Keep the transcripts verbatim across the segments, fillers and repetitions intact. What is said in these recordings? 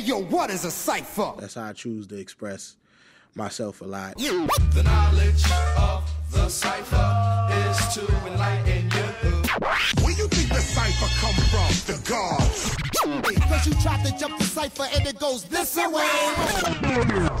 yo, what is a cipher? That's how I choose to express myself a lot. The knowledge of the cipher is to enlighten you. Where you think the cipher come from? The gods. Cause you tried to jump the cipher and it goes this way.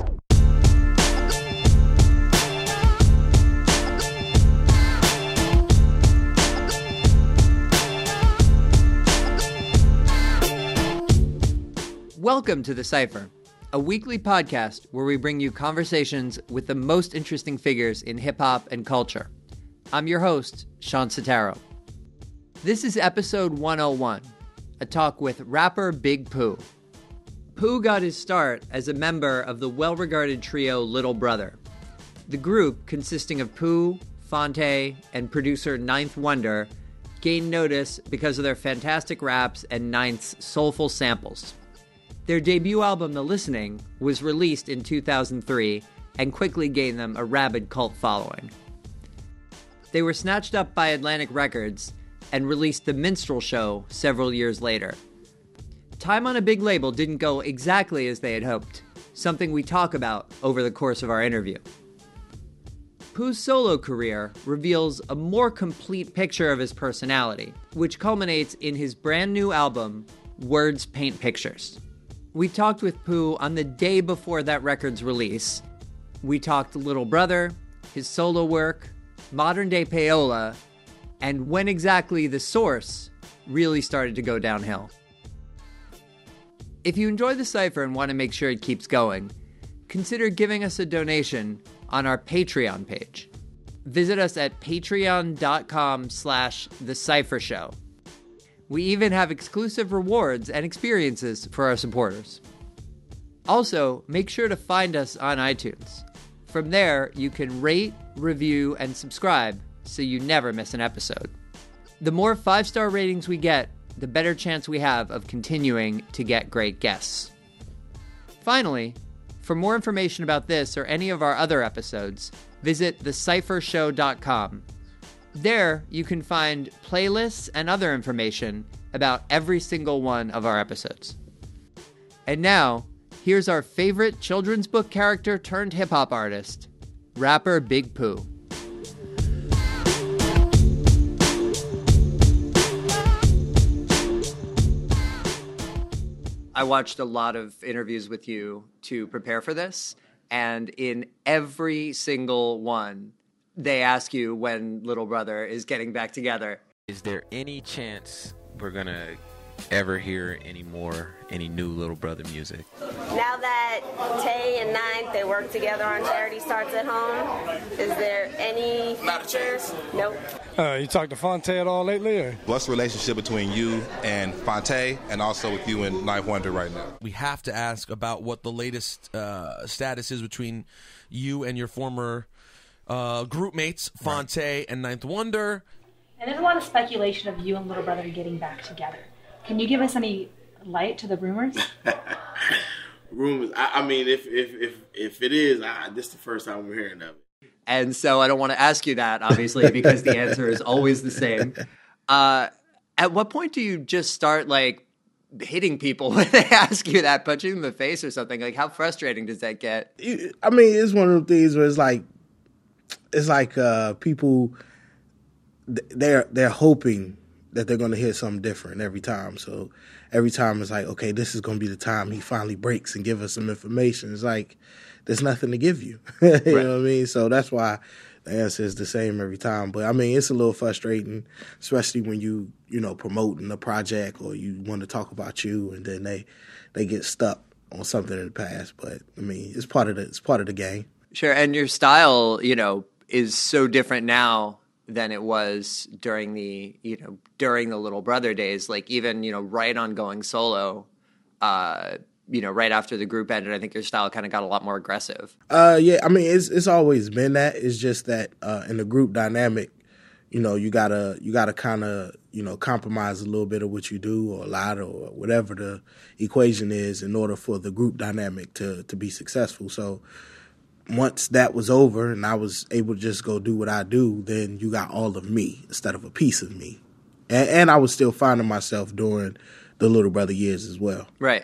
Welcome to The Cypher, a weekly podcast where we bring you conversations with the most interesting figures in hip-hop and culture. I'm your host, Sean Sotaro. This is episode one oh one, a talk with rapper Big Pooh. Pooh got his start as a member of the well-regarded trio Little Brother. The group, consisting of Pooh, Phonte, and producer Ninth Wonder, gained notice because of their fantastic raps and Ninth's soulful samples. Their debut album, The Listening, was released in two thousand three and quickly gained them a rabid cult following. They were snatched up by Atlantic Records and released The Minstrel Show several years later. Time on a big label didn't go exactly as they had hoped, something we talk about over the course of our interview. Pooh's solo career reveals a more complete picture of his personality, which culminates in his brand new album, Words Paint Pictures. We talked with Pooh on the day before that record's release. We talked Little Brother, his solo work, modern-day payola, and when exactly The Source really started to go downhill. If you enjoy The Cypher and want to make sure it keeps going, consider giving us a donation on our Patreon page. Visit us at patreon.com slash The Cypher Show. We even have exclusive rewards and experiences for our supporters. Also, make sure to find us on iTunes. From there, you can rate, review, and subscribe so you never miss an episode. The more five-star ratings we get, the better chance we have of continuing to get great guests. Finally, for more information about this or any of our other episodes, visit the cypher show dot com. There, you can find playlists and other information about every single one of our episodes. And now, here's our favorite children's book character turned hip-hop artist, rapper Big Pooh. I watched a lot of interviews with you to prepare for this, and in every single one, they ask you when Little Brother is getting back together. Is there any chance we're going to ever hear any more, any new Little Brother music? Now that Tay and Ninth, they work together on Charity Starts at Home, is there any Not a chance. Nope. Uh, you talked to Phonte at all lately? Or? What's the relationship between you and Phonte, and also with you and Ninth Wonder right now? We have to ask about what the latest uh, status is between you and your former Uh, group mates, Phonte right. and Ninth Wonder. And there's a lot of speculation of you and Little Brother getting back together. Can you give us any light to the rumors? rumors. I, I mean, if if if if it is, I, this is the first time we're hearing of it. And so I don't want to ask you that, obviously, because the answer is always the same. Uh, at what point do you just start, like, hitting people when they ask you that, punching them in the face or something? Like, how frustrating does that get? I mean, it's one of the things where it's like, It's like uh, people, they're they're hoping that they're going to hear something different every time. So every time it's like, okay, this is going to be the time he finally breaks and give us some information. It's like, there's nothing to give you. you right. know what I mean? So that's why the answer is the same every time. But, I mean, it's a little frustrating, especially when you, you know, promoting a project or you want to talk about you and then they they get stuck on something in the past. But, I mean, it's part of the it's part of the game. Sure, and your style, you know, is so different now than it was during the, you know, during the Little Brother days. Like, even, you know, right on going solo, uh, you know, right after the group ended, I think your style kind of got a lot more aggressive. Uh, yeah, I mean, it's it's always been that. It's just that uh, in the group dynamic, you know, you gotta you gotta kind of, you know, compromise a little bit of what you do or a lot or whatever the equation is in order for the group dynamic to to be successful. So once that was over and I was able to just go do what I do, then you got all of me instead of a piece of me. And, and I was still finding myself during the Little Brother years as well. Right.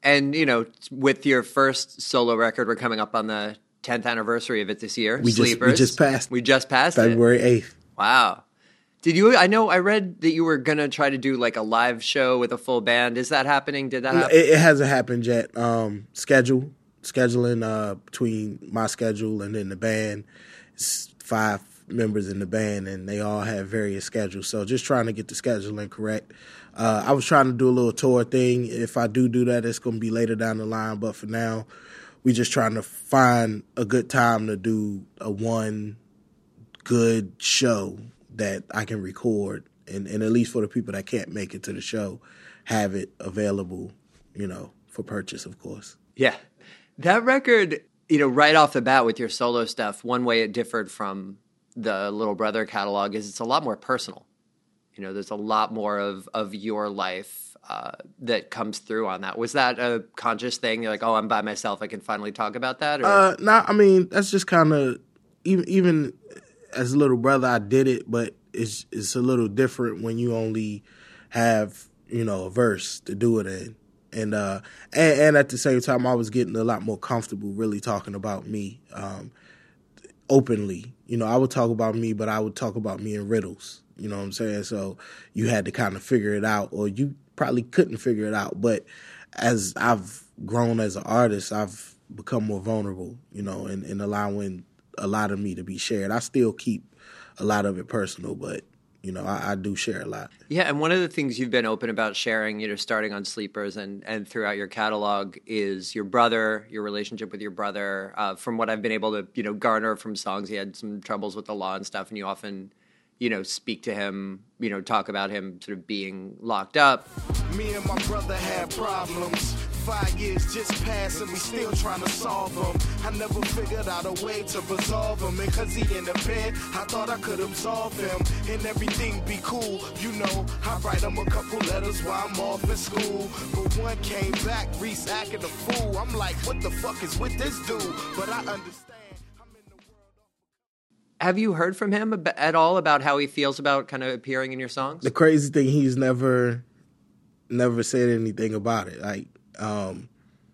And, you know, with your first solo record, we're coming up on the tenth anniversary of it this year. We just, Sleepers. we just passed. We just passed February it. eighth. Wow. Did you, I know, I read that you were going to try to do like a live show with a full band. Is that happening? Did that happen? It, it hasn't happened yet. Um, schedule, scheduling uh, between my schedule and then the band. It's five members in the band, and they all have various schedules. So just trying to get the scheduling correct. Uh, I was trying to do a little tour thing. If I do do that, it's going to be later down the line. But for now, we just trying to find a good time to do a one good show that I can record, and, and at least for the people that can't make it to the show, have it available, you know, for purchase, of course. Yeah. That record, you know, right off the bat with your solo stuff, one way it differed from the Little Brother catalog is it's a lot more personal. You know, there's a lot more of, of your life uh, that comes through on that. Was that a conscious thing? You're like, oh, I'm by myself, I can finally talk about that? Or? Uh, no, I mean, that's just kind of, even, even as a Little Brother, I did it, but it's it's a little different when you only have, you know, a verse to do it in. And, uh, and, and at the same time, I was getting a lot more comfortable really talking about me um, openly. You know, I would talk about me, but I would talk about me in riddles. You know what I'm saying? So you had to kind of figure it out, or you probably couldn't figure it out. But as I've grown as an artist, I've become more vulnerable, you know, and, and allowing a lot of me to be shared. I still keep a lot of it personal, but, you know, I, I do share a lot. Yeah, and one of the things you've been open about sharing, you know, starting on Sleepers and, and throughout your catalog is your brother, your relationship with your brother. Uh, from what I've been able to, you know, garner from songs, he had some troubles with the law and stuff, and you often, you know, speak to him, you know, talk about him sort of being locked up. Me and my brother had problems. Five years just passed and we still trying to solve them. I never figured out a way to resolve them. And cause he in the bed, I thought I could absolve him. And everything be cool, you know. I write him a couple letters while I'm off at school. But one came back, Reese acting a fool. I'm like, what the fuck is with this dude? But I understand. Have you heard from him at all about how he feels about kind of appearing in your songs? The crazy thing, he's never, never said anything about it. Like, um,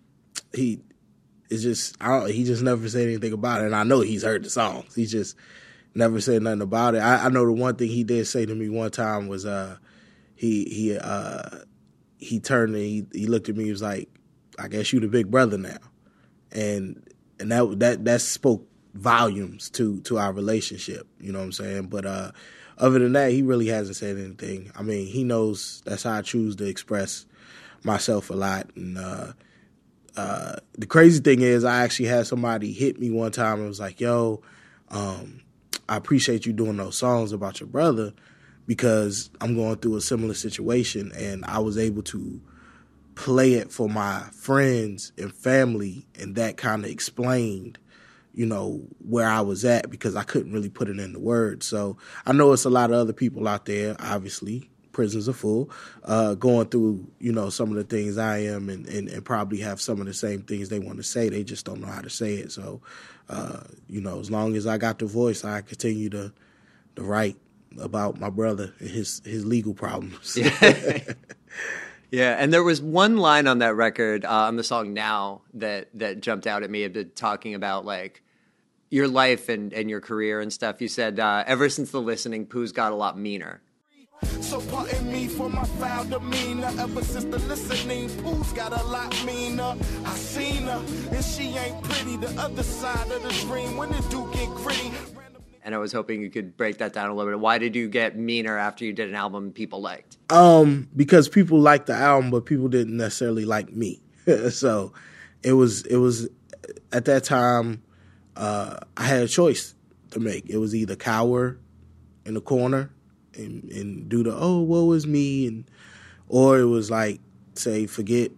he is just, I don't, he just never said anything about it. And I know he's heard the songs. He just never said nothing about it. I, I know the one thing he did say to me one time was, uh, he, he, uh, he turned and he, he looked at me, he was like, I guess you the big brother now. And, and that, that, that spoke volumes to to our relationship, you know what I'm saying? But uh, other than that, he really hasn't said anything. I mean, he knows that's how I choose to express myself a lot. And uh, uh, the crazy thing is, I actually had somebody hit me one time and was like, yo, um, I appreciate you doing those songs about your brother because I'm going through a similar situation, and I was able to play it for my friends and family, and that kind of explained, you know, where I was at because I couldn't really put it into words. So I know it's a lot of other people out there, obviously, prisons are full, uh, going through, you know, some of the things I am and, and, and probably have some of the same things they want to say. They just don't know how to say it. So, uh, you know, as long as I got the voice, I continue to, to write about my brother and his, his legal problems. Yeah. Yeah, and there was one line on that record, uh, on the song Now, that, that jumped out at me, a bit talking about, like, your life and, and your career and stuff. You said, uh, ever since the listening, Pooh's got a lot meaner. So pardon me for my foul demeanor. Ever since the listening, Pooh's got a lot meaner. I seen her, and she ain't pretty. The other side of the dream, when it do get gritty. And I was hoping you could break that down a little bit. Why did you get meaner after you did an album people liked? Um, because people liked the album, but people didn't necessarily like me. So it was, it was at that time, uh, I had a choice to make. It was either cower in the corner and, and do the, oh, woe is me. And, or it was like, say, forget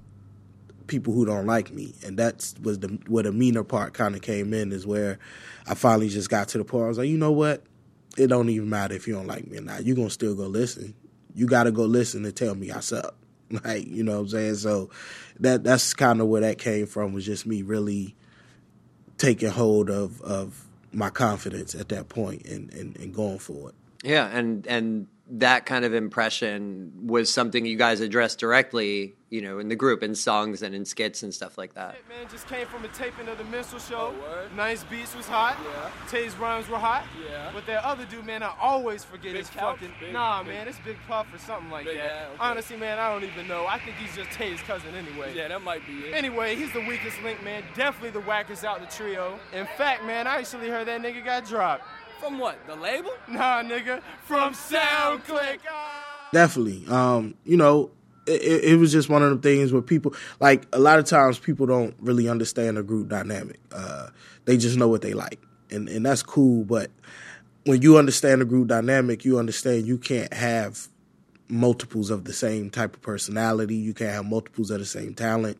people who don't like me. And that's was the where the meaner part kind of came in, is where I finally just got to the point. I was like, you know what? It don't even matter if you don't like me or not. You're going to still go listen. You got to go listen and tell me I suck. Like, you know what I'm saying? So that that's kind of where that came from, was just me really taking hold of, of my confidence at that point and, and, and going for it. Yeah, and and that kind of impression was something you guys addressed directly, you know, in the group, in songs and in skits and stuff like that. Hey, man, just came from a taping of the Minstrel Show. Oh, nice beats was hot. Yeah. Tay's rhymes were hot. Yeah. But that other dude, man, I always forget Big his Couch? fucking... Big, nah, big. man, it's Big Puff or something like Big, that. yeah, okay. Honestly, man, I don't even know. I think he's just Tay's cousin anyway. Yeah, that might be it. Anyway, he's the weakest link, man. Definitely the wackest out the trio. In fact, man, I actually heard that nigga got dropped. From what? The label? Nah, nigga. From SoundClick. Definitely. Um, you know, it, it was just one of the things where people, like, a lot of times people don't really understand a group dynamic. Uh, they just know what they like. And, and that's cool, but when you understand a group dynamic, you understand you can't have multiples of the same type of personality. You can't have multiples of the same talent.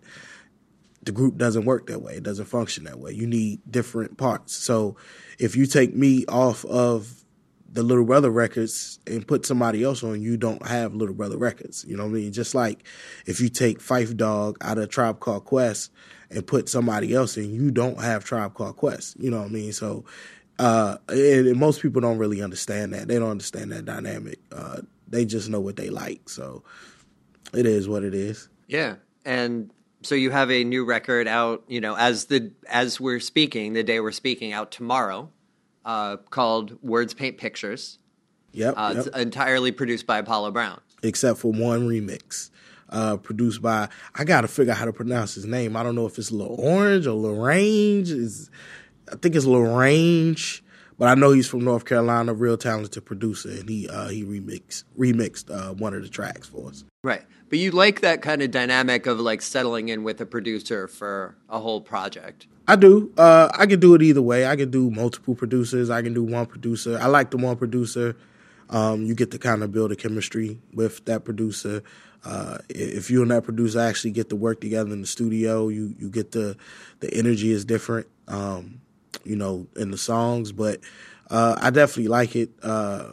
The group doesn't work that way. It doesn't function that way. You need different parts. So if you take me off of the Little Brother records and put somebody else on, you don't have Little Brother records. You know what I mean? Just like if you take Phife Dawg out of Tribe Called Quest and put somebody else in, you don't have Tribe Called Quest. You know what I mean? So uh, and, and most people don't really understand that. They don't understand that dynamic. Uh, they just know what they like. So it is what it is. Yeah. And so you have a new record out, you know, as the as we're speaking, the day we're speaking, out tomorrow, uh, called Words Paint Pictures. Yep, uh, yep. It's entirely produced by Apollo Brown. Except for one remix, uh, produced by, I got to figure out how to pronounce his name. I don't know if it's Lil Orange or Larange. It's, I think it's Larange, but I know he's from North Carolina, real talented producer, and he uh, he remixed, remixed uh, one of the tracks for us. Right. But you like that kind of dynamic of like settling in with a producer for a whole project. I do. Uh, I can do it either way. I can do multiple producers. I can do one producer. I like the one producer. Um, you get to kind of build a chemistry with that producer. Uh, if you and that producer actually get to work together in the studio, you, you get the, the energy is different, um, you know, in the songs. But uh, I definitely like it. Uh,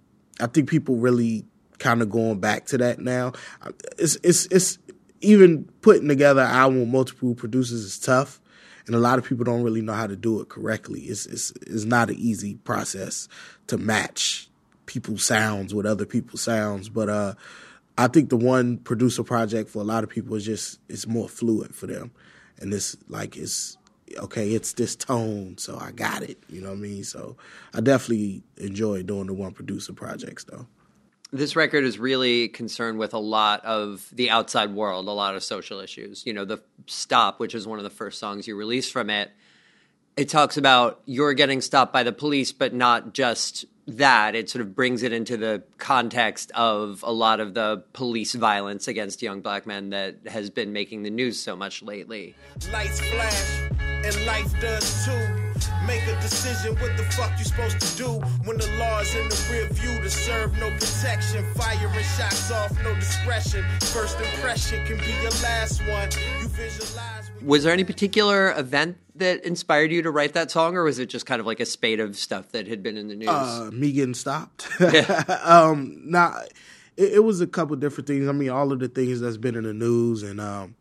I think people really kind of going back to that now. It's it's it's even putting together an album with multiple producers is tough, and a lot of people don't really know how to do it correctly. It's it's it's not an easy process to match people's sounds with other people's sounds. But uh, I think the one producer project for a lot of people is just it's more fluid for them, and it's like it's okay. It's this tone, so I got it. You know what I mean? So I definitely enjoy doing the one producer projects though. This record is really concerned with a lot of the outside world, a lot of social issues. You know, the Stop, which is one of the first songs you released from it, it talks about you're getting stopped by the police, but not just that. It sort of brings it into the context of a lot of the police violence against young black men that has been making the news so much lately. Lights flash, and life does too. Make a decision what the fuck you supposed to do when the law's in the rear view to serve no protection. Firing shots off, no discretion. First impression can be your last one. You visualize. Was there any particular event that inspired you to write that song, or was it just kind of like a spate of stuff that had been in the news? Uh, me getting stopped. Yeah. um, nah, it, it was a couple different things. I mean, all of the things that's been in the news, and um,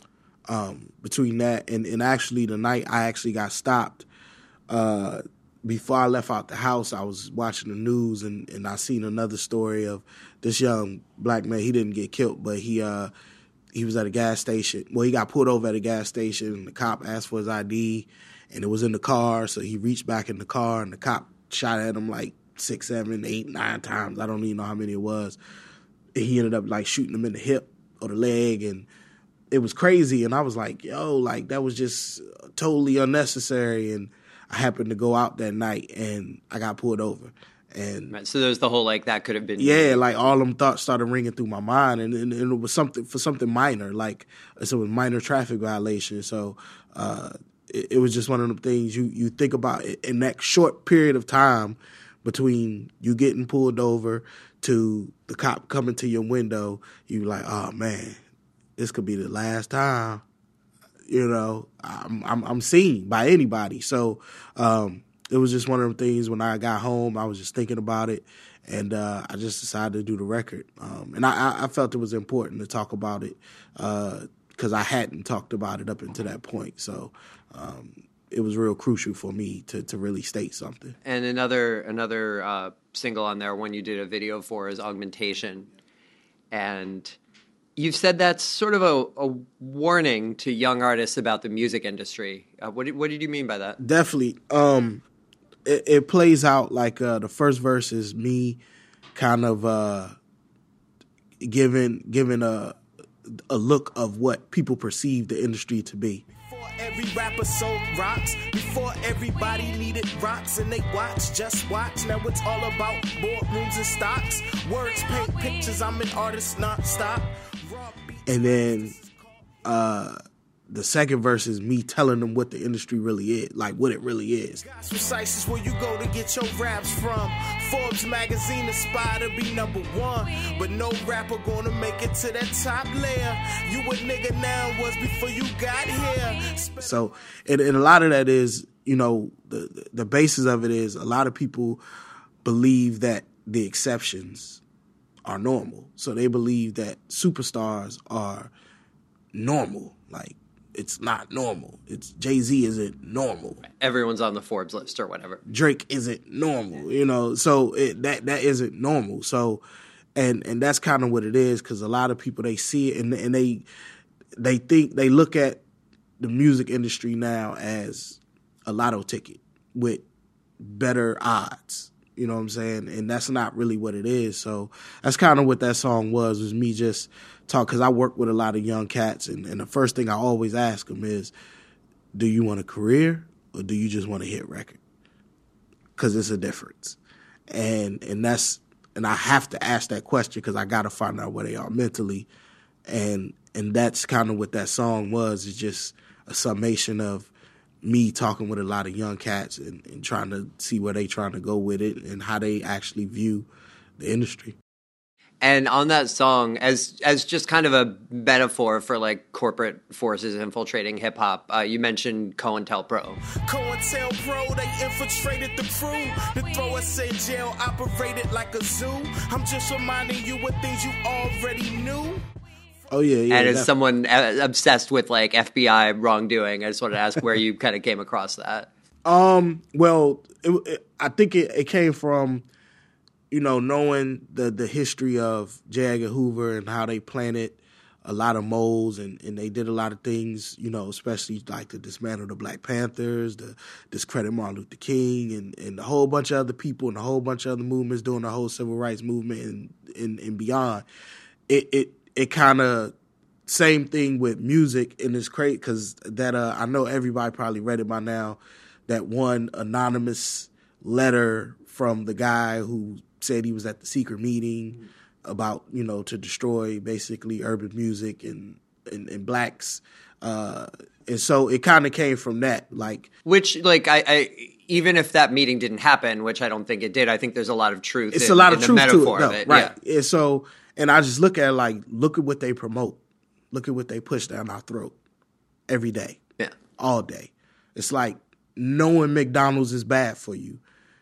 um, between that and, and actually the night I actually got stopped. Uh, before I left out the house, I was watching the news and, and I seen another story of this young black man. He didn't get killed, but he uh, he was at a gas station. Well, he got pulled over at a gas station, and the cop asked for his I D, and it was in the car. So he reached back in the car, and the cop shot at him like six, seven, eight, nine times. I don't even know how many it was. And he ended up like shooting him in the hip or the leg, and it was crazy. And I was like, yo, like that was just totally unnecessary. And I happened to go out that night and I got pulled over. And right, so there's the whole, like, that could have been... Yeah, like all them thoughts started ringing through my mind. And, and, and it was something for something minor, like so it was minor traffic violation. So uh, it, it was just one of them things you, you think about in that short period of time between you getting pulled over to the cop coming to your window, you like, oh, man, this could be the last time. You know, I'm, I'm I'm seen by anybody. So um, it was just one of them things. When I got home, I was just thinking about it, and uh, I just decided to do the record. Um, and I, I felt it was important to talk about it because uh, I hadn't talked about it up until that point. So um, it was real crucial for me to to really state something. And another another uh, single on there, one you did a video for, is Augmentation, and you've said that's sort of a, a warning to young artists about the music industry. Uh, what did, what did you mean by that? Definitely. Um, it, it plays out like uh, the first verse is me kind of uh, giving giving a a look of what people perceive the industry to be. Before every rapper sold rocks, before everybody needed rocks, and they watch, just watch. Now it's all about boardrooms and stocks. Words paint pictures, I'm an artist non-stop. And then uh, the second verse is me telling them what the industry really is, like what it really is. Precise is where you go to get your raps from. Forbes magazine aspire to be number one, but no rapper gonna make it to that top layer. You a nigga now was before you got here. So, and, and a lot of that is, you know, the the basis of it is a lot of people believe that the exceptions are normal. So they believe that superstars are normal, like. It's not normal. It's Jay-Z isn't normal. Everyone's on the Forbes list or whatever. Drake isn't normal, you know. So it, that that isn't normal. So, and and that's kind of what it is, because a lot of people, they see it and and they they think they look at the music industry now as a lotto ticket with better odds. You know what I'm saying? And that's not really what it is. So that's kind of what that song was, was me just talk, because I work with a lot of young cats, and, and the first thing I always ask them is, do you want a career or do you just want a hit record? Because it's a difference. And and that's and I have to ask that question because I got to find out where they are mentally. And and that's kind of what that song was, is just a summation of me talking with a lot of young cats and, and trying to see where they trying to go with it and how they actually view the industry. And on that song, as as just kind of a metaphor for like corporate forces infiltrating hip hop, uh, you mentioned COINTELPRO. COINTELPRO, they infiltrated the crew. The throw us in jail operated like a zoo. I'm just reminding you of things you already knew. Oh yeah, yeah. And as definitely. someone obsessed with like F B I wrongdoing, I just wanted to ask where you kind of came across that. Um. Well, it, it, I think it, it came from, you know, knowing the, the history of J. Edgar Hoover and how they planted a lot of moles and, and they did a lot of things, you know, especially like to dismantle the Black Panthers, to discredit Martin Luther King and, and a whole bunch of other people and a whole bunch of other movements doing the whole civil rights movement and, and, and beyond. It it it kind of, same thing with music, and it's great because that uh, I know everybody probably read it by now, that one anonymous letter from the guy who said he was at the secret meeting about, you know, to destroy basically urban music and, and, and blacks. Uh, and so it kind of came from that. like Which, like, I, I even if that meeting didn't happen, which I don't think it did, I think there's a lot of truth It's in, a lot of in truth the metaphor to it, of no, it. right. Yeah. And so, and I just look at it like, look at what they promote. Look at what they push down our throat every day. Yeah. All day. It's like knowing McDonald's is bad for you,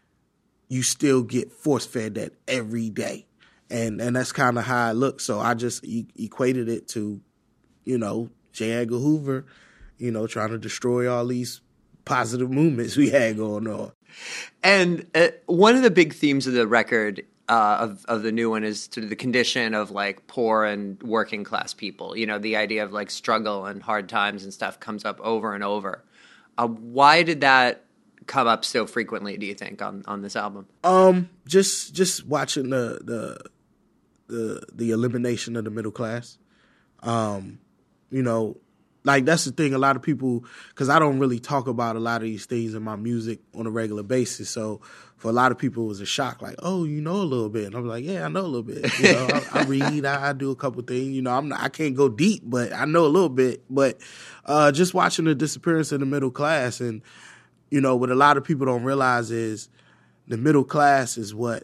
you still get force-fed that every day. And and that's kind of how I look. So I just e- equated it to, you know, J. Edgar Hoover, you know, trying to destroy all these positive movements we had going on. And uh, one of the big themes of the record, uh, of, of the new one, is to the condition of like poor and working class people. You know, the idea of like struggle and hard times and stuff comes up over and over. Uh, why did that come up so frequently, do you think, on, on this album? Um, just just watching the the the the elimination of the middle class. Um, you know, like that's the thing. A lot of people, because I don't really talk about a lot of these things in my music on a regular basis. So for a lot of people, it was a shock. Like, oh, you know a little bit. And I'm like, yeah, I know a little bit. You know, I, I read, I, I do a couple things. You know, I'm not, I can't go deep, but I know a little bit. But uh, just watching the disappearance of the middle class, and you know, what a lot of people don't realize is the middle class is what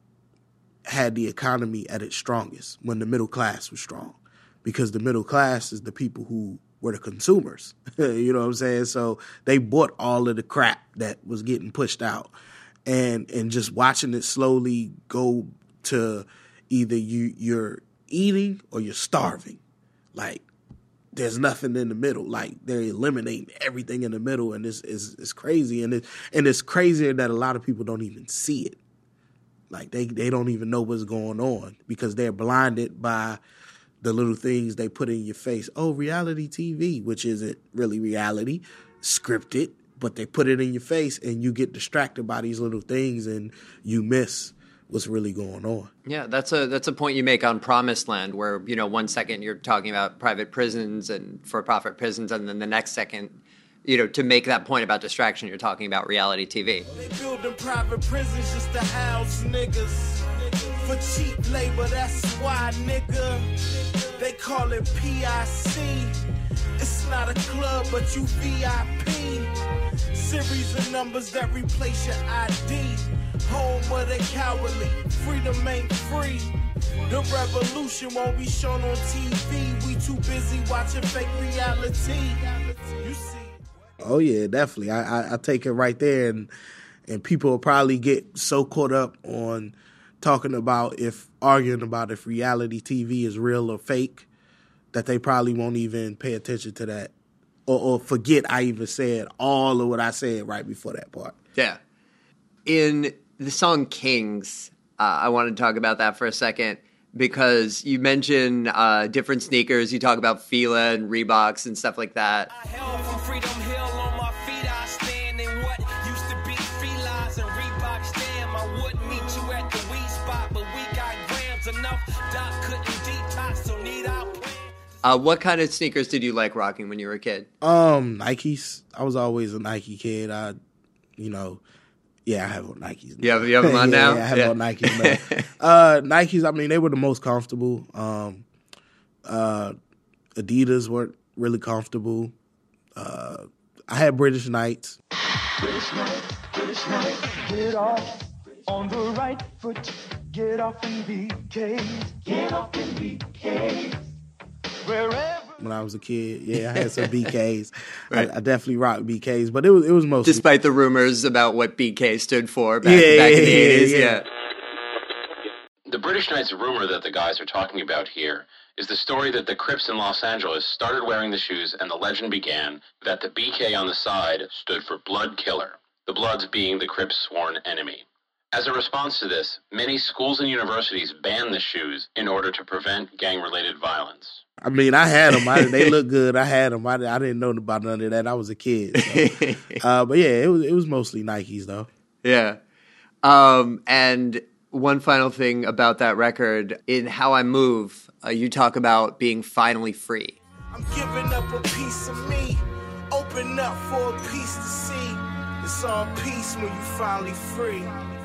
had the economy at its strongest, when the middle class was strong, because the middle class is the people who were the consumers. You know what I'm saying? So they bought all of the crap that was getting pushed out, and and just watching it slowly go to either you you're eating or you're starving. Like there's nothing in the middle. Like they're eliminating everything in the middle, and it's it's, it's crazy, and it and it's crazier that a lot of people don't even see it. Like they they don't even know what's going on because they're blinded by the little things they put in your face. Oh, reality T V, which isn't really reality, scripted, but they put it in your face, and you get distracted by these little things, and you miss what's really going on. Yeah, that's a that's a point you make on Promised Land, where, you know, one second you're talking about private prisons and for-profit prisons, and then the next second, you know, to make that point about distraction, you're talking about reality T V. They building private prisons just to house niggas for cheap labor. That's why, nigga, they call it P I C. It's not a club, but you V I P. Series of numbers that replace your I D. Home of the cowardly, freedom ain't free. The revolution won't be shown on T V. We too busy watching fake reality. You see? Oh yeah, definitely. I, I, I take it right there, and and people will probably get so caught up on talking about if arguing about if reality T V is real or fake that they probably won't even pay attention to that, or, or forget I even said all of what I said right before that part. Yeah. In the song Kings, uh, I want to talk about that for a second, because you mention uh, different sneakers. You talk about Fila and Reeboks and stuff like that. I held from Freedom Hill on my feet. I stand in what used to be Fila's and Reeboks. Damn, I wouldn't meet you at the weed spot, but we got grams enough. Doc couldn't detox, so need our plan. Uh, what kind of sneakers did you like rocking when you were a kid? Um, Nikes. I was always a Nike kid. I, you know, yeah, I have on Nikes. You have, you have them on yeah, now? Yeah, I have yeah. on Nikes now. uh, Nikes, I mean, they were the most comfortable. Um, uh, Adidas weren't really comfortable. Uh, I had British Knights. British Knight, British Knight, get off on the right foot, get off and be caged, get off and be caged, wherever. When I was a kid, yeah, I had some B Ks. Right. I, I definitely rocked B Ks, but it was it was mostly Despite the rumors about what B K stood for back, yeah, back in the yeah, eighties. yeah. Yeah. The British Knights rumor that the guys are talking about here is the story that the Crips in Los Angeles started wearing the shoes, and the legend began that the B K on the side stood for Blood Killer, the Bloods being the Crips' sworn enemy. As a response to this, many schools and universities banned the shoes in order to prevent gang-related violence. I mean, I had them. I, they look good. I had them. I, I didn't know about none of that. I was a kid. So. uh, but yeah, it was it was mostly Nikes though. Yeah. Um, and one final thing about that record, in How I Move, uh, you talk about being finally free. I'm giving up a piece of me, open up for a piece to see. It's all peace when you finally free.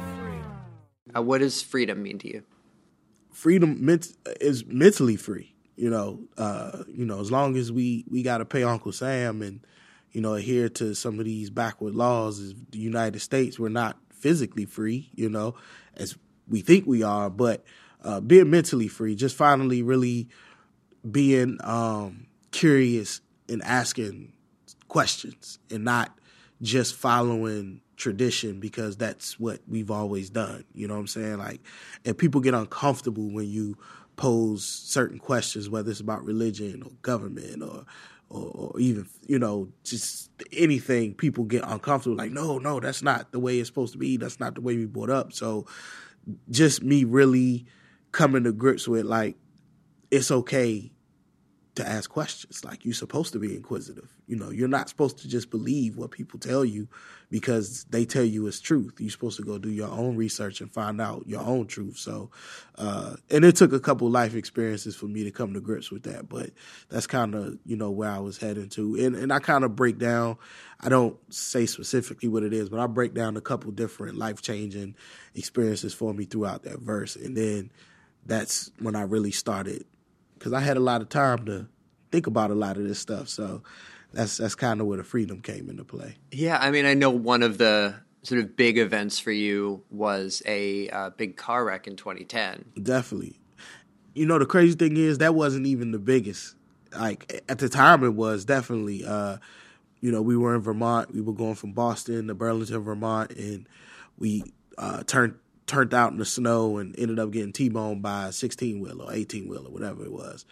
Uh, what does freedom mean to you? Freedom ment- is mentally free. You know, uh, you know, as long as we, we got to pay Uncle Sam and, you know, adhere to some of these backward laws as the United States, we're not physically free, you know, as we think we are, but uh, being mentally free, just finally really being um, curious and asking questions and not just following tradition because that's what we've always done. You know what I'm saying? Like, and people get uncomfortable when you pose certain questions, whether it's about religion or government or, or, or even, you know, just anything. People get uncomfortable. Like, no, no, that's not the way it's supposed to be. That's not the way we brought up. So just me really coming to grips with, like, it's okay to ask questions. Like, you're supposed to be inquisitive. You know, you're not supposed to just believe what people tell you because they tell you it's truth. You're supposed to go do your own research and find out your own truth. So, uh, and it took a couple life experiences for me to come to grips with that, but that's kind of, you know, where I was heading to. And, and I kind of break down, I don't say specifically what it is, but I break down a couple different life-changing experiences for me throughout that verse. And then that's when I really started, because I had a lot of time to think about a lot of this stuff. So that's that's kind of where the freedom came into play. Yeah, I mean, I know one of the sort of big events for you was a uh, big car wreck in twenty ten. Definitely. You know, the crazy thing is that wasn't even the biggest. Like, at the time it was definitely, uh, you know, we were in Vermont. We were going from Boston to Burlington, Vermont, and we uh, turned turned out in the snow and ended up getting T-boned by a sixteen-wheeler or eighteen-wheeler, whatever it was.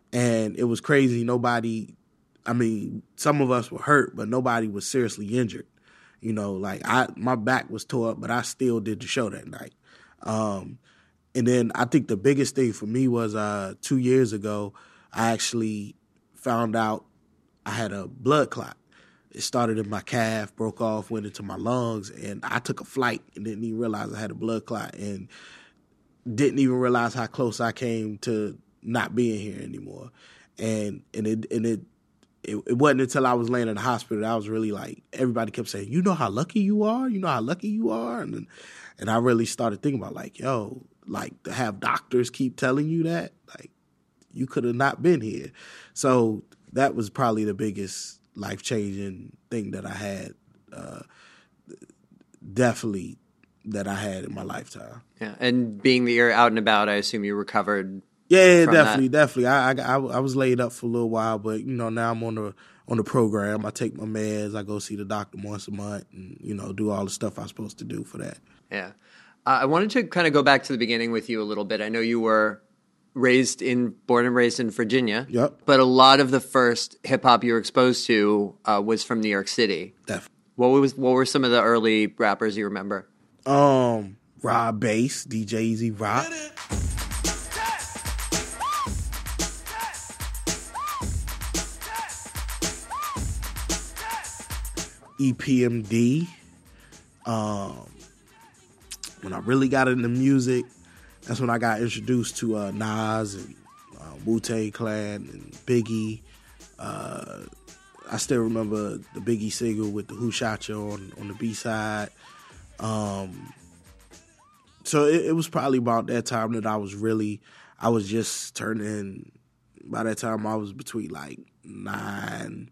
and it was crazy. Nobody, I mean, some of us were hurt, but nobody was seriously injured. You know, like I, my back was tore up, but I still did the show that night. Um, and then I think the biggest thing for me was uh, two years ago, I actually found out I had a blood clot. It started in my calf, broke off, went into my lungs, and I took a flight and didn't even realize I had a blood clot and didn't even realize how close I came to not being here anymore. And and it and it it, it wasn't until I was laying in the hospital that I was really like, everybody kept saying, you know how lucky you are? You know how lucky you are? And and I really started thinking about like, yo, like to have doctors keep telling you that, like you could have not been here. So that was probably the biggest life-changing thing that I had, uh, definitely that I had in my lifetime. Yeah, and being that you're out and about, I assume you recovered. Yeah, from definitely, that. definitely. I, I I was laid up for a little while, but you know now I'm on the on the program. I take my meds. I go see the doctor once a month, and you know do all the stuff I'm supposed to do for that. Yeah, uh, I wanted to kind of go back to the beginning with you a little bit. I know you were raised in, born and raised in Virginia. Yep. But a lot of the first hip hop you were exposed to uh, was from New York City. Definitely. What was what were some of the early rappers you remember? Um, Rob Bass, D J Easy Rock. E P M D. Um, when I really got into music, that's when I got introduced to uh, Nas and uh, Wu-Tang Clan and Biggie. Uh, I still remember the Biggie single with the Who Shot You on, on the B-side. Um, so it, it was probably about that time that I was really, I was just turning, by that time I was between like nine,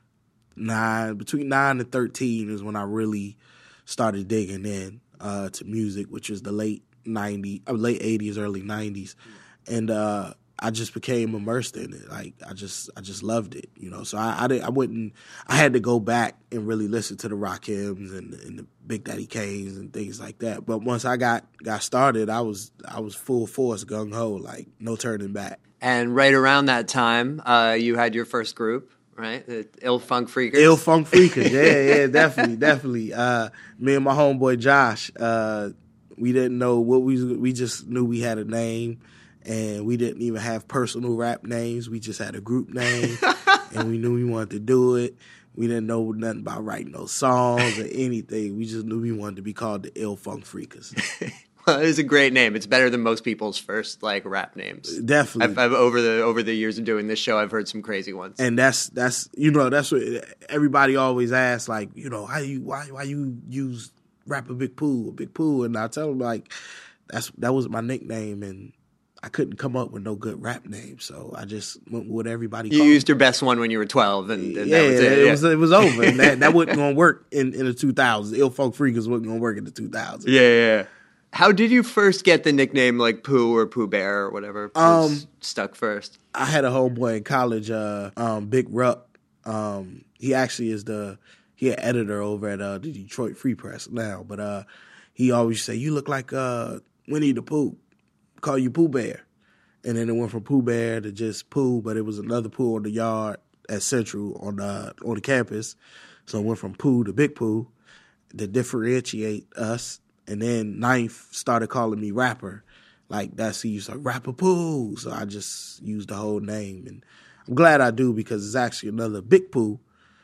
nine, between nine and thirteen is when I really started digging in uh, to music, which was the late nineties, late eighties, early nineties, and uh, I just became immersed in it. Like I just, I just loved it, you know. So I, I, didn't, I wouldn't, I had to go back and really listen to the Rakims and, and the Big Daddy Kanes and things like that. But once I got got started, I was, I was full force, gung ho, like no turning back. And right around that time, uh, you had your first group, right? The Ill Funk Freakers. Ill Funk Freakers, yeah, yeah, definitely, definitely. Uh, me and my homeboy Josh. Uh, We didn't know what we we just knew we had a name, and we didn't even have personal rap names. We just had a group name, and we knew we wanted to do it. We didn't know nothing about writing no songs or anything. We just knew we wanted to be called the Ill Funk Freakers. Well, it is a great name. It's better than most people's first like rap names. Definitely. I've, I've over the over the years of doing this show, I've heard some crazy ones. And that's that's you know that's what everybody always asks, like, you know, how you why why you use rapper Big Pooh or Big Pooh, and I tell them like that's that was my nickname, and I couldn't come up with no good rap name, so I just went with what everybody you called used your best one when you were twelve, and, and yeah, that was it. it yeah. was it was over, and that, that wasn't gonna work in, in the two thousands. Ill Funk Freakers wasn't gonna work in the two thousands. Yeah, yeah. How did you first get the nickname like Pooh or Pooh Bear or whatever was Um, stuck first? I had a homeboy in college, uh, um, Big Rupp. Um, he actually is the he an editor over at uh, the Detroit Free Press now, but uh, he always say, "You look like uh, Winnie the Pooh. Call you Pooh Bear." And then it went from Pooh Bear to just Pooh, but it was another Pooh on the yard at Central on the on the campus. So it went from Pooh to Big Pooh to differentiate us. And then Ninth started calling me Rapper. Like, that's, he used to like, Rapper Pooh. So I just used the whole name. And I'm glad I do, because it's actually another Big Pooh.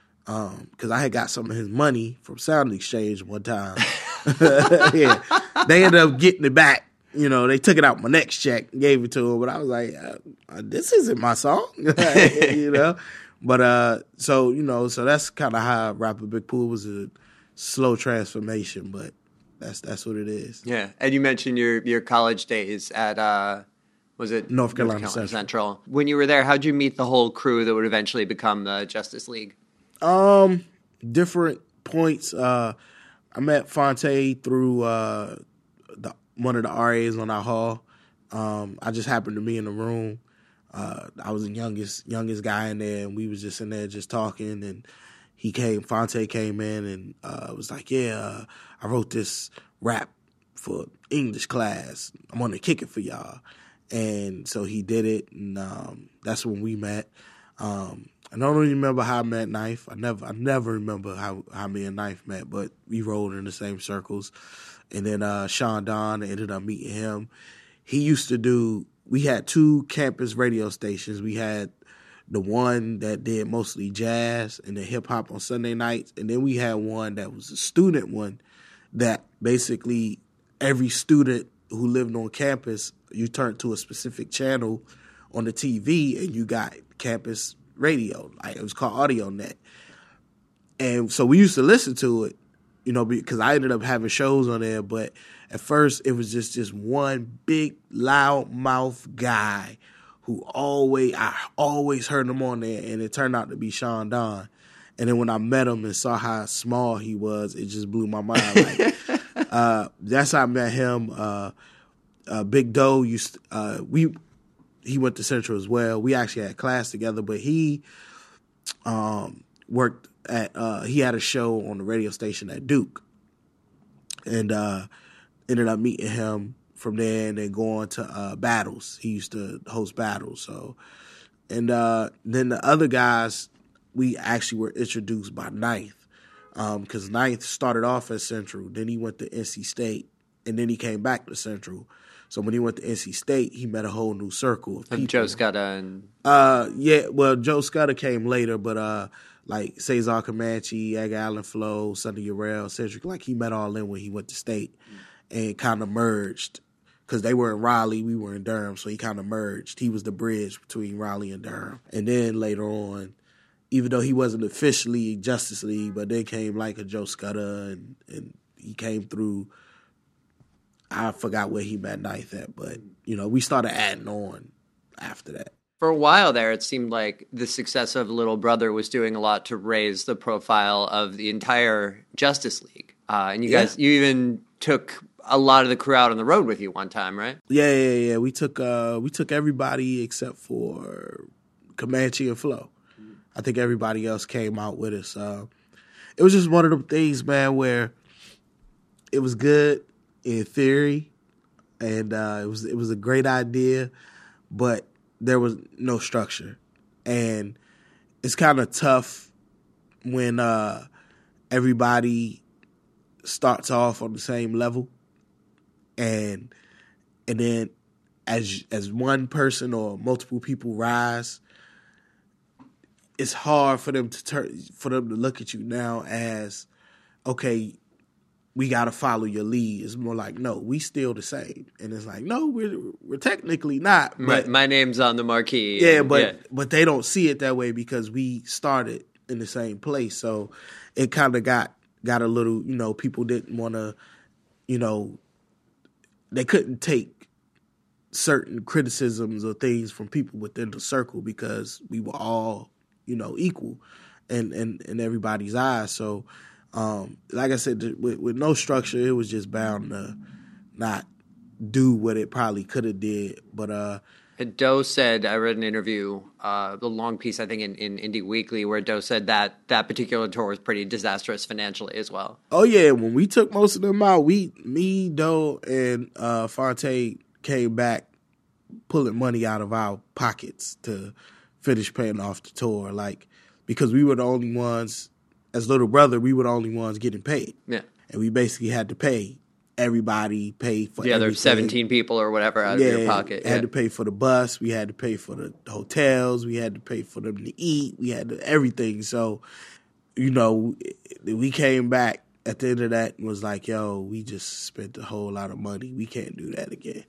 Um, because I had got some of his money from Sound Exchange one time. Yeah. They ended up getting it back. You know, they took it out my next check and gave it to him. But I was like, uh, this isn't my song. You know? But, uh, so, you know, so that's kind of how Rapper Big Pooh was a slow transformation, but That's that's what it is. Yeah, and you mentioned your, your college days at uh, was it North Carolina, North Carolina Central. Central? When you were there, how'd you meet the whole crew that would eventually become the Justice League? Um, different points. Uh, I met Phonte through uh, the one of the R As on our hall. Um, I just happened to be in the room. Uh, I was the youngest youngest guy in there, and we was just in there just talking, and he came, Phonte came in and uh, was like, yeah, uh, I wrote this rap for English class. I'm going to kick it for y'all. And so he did it, and um, that's when we met. Um, I don't really remember how I met Knife. I never, I never remember how, how me and Knife met, but we rolled in the same circles. And then uh, Sean Don, I ended up meeting him. He used to do. We had two campus radio stations. We had the one that did mostly jazz and then hip hop on Sunday nights, and then we had one that was a student one that basically every student who lived on campus, you turned to a specific channel on the T V and you got campus radio. Like it was called AudioNet. And so we used to listen to it, you know, because I ended up having shows on there. But at first it was just, just one big loud mouth guy who always, I always heard him on there. And it turned out to be Sean Don. And then when I met him and saw how small he was, it just blew my mind. Like, uh, that's how I met him. Uh, uh, Big Doe used to, uh, we he went to Central as well. We actually had class together, but he um, worked at uh, he had a show on the radio station at Duke, and uh, ended up meeting him from there, and then going to uh, battles. He used to host battles. So, and uh, then the other guys, we actually were introduced by Ninth, because um, Ninth started off at Central, then he went to N C State, and then he came back to Central. So when he went to N C State, he met a whole new circle of people. Joe Scudda and uh, yeah, well, Joe Scudda came later, but uh, like Cesar Comanche, Edgar Allan Flo, Sonny Urrell, Cedric, like he met all them when he went to State, and kind of merged because they were in Raleigh, we were in Durham, so he kind of merged. He was the bridge between Raleigh and Durham, and then later on, even though he wasn't officially Justice League, but then came like a Joe Scudda, and, and he came through. I forgot where he met Ninth at, but, you know, we started adding on after that. For a while there, it seemed like the success of Little Brother was doing a lot to raise the profile of the entire Justice League. Uh, and you Yeah. guys, you even took a lot of the crew out on the road with you one time, right? Yeah, yeah, yeah. We took uh, we took everybody except for Comanche and Flo. I think everybody else came out with us. Uh, it was just one of them things, man, where it was good in theory, and uh, it was it was a great idea, but there was no structure, and it's kind of tough when uh, everybody starts off on the same level, and and then as as one person or multiple people rise, it's hard for them to turn for them to look at you now as, okay, we got to follow your lead. It's more like, no, we still the same. And it's like, no, we're we're technically not. But my, my name's on the marquee. Yeah, but yeah. but they don't see it that way because we started in the same place. So it kind of got got a little, you know, people didn't want to, you know, they couldn't take certain criticisms or things from people within the circle because we were all, you know, equal in, in, in everybody's eyes. So, Um, like I said, with, with no structure, it was just bound to not do what it probably could have did. But uh, Doe said, I read an interview, uh, the long piece, I think, in, in Indie Weekly, where Doe said that that particular tour was pretty disastrous financially as well. Oh, yeah. When we took most of them out, we, me, Doe, and uh, Fonte came back pulling money out of our pockets to finish paying off the tour. Like, because we were the only ones. As Little Brother, we were the only ones getting paid. Yeah. And we basically had to pay everybody, pay for the other everything. seventeen people or whatever out yeah, of your pocket. Had yeah. to pay for the bus. We had to pay for the hotels. We had to pay for them to eat. We had to, everything. So, you know, we came back at the end of that and was like, yo, we just spent a whole lot of money. We can't do that again.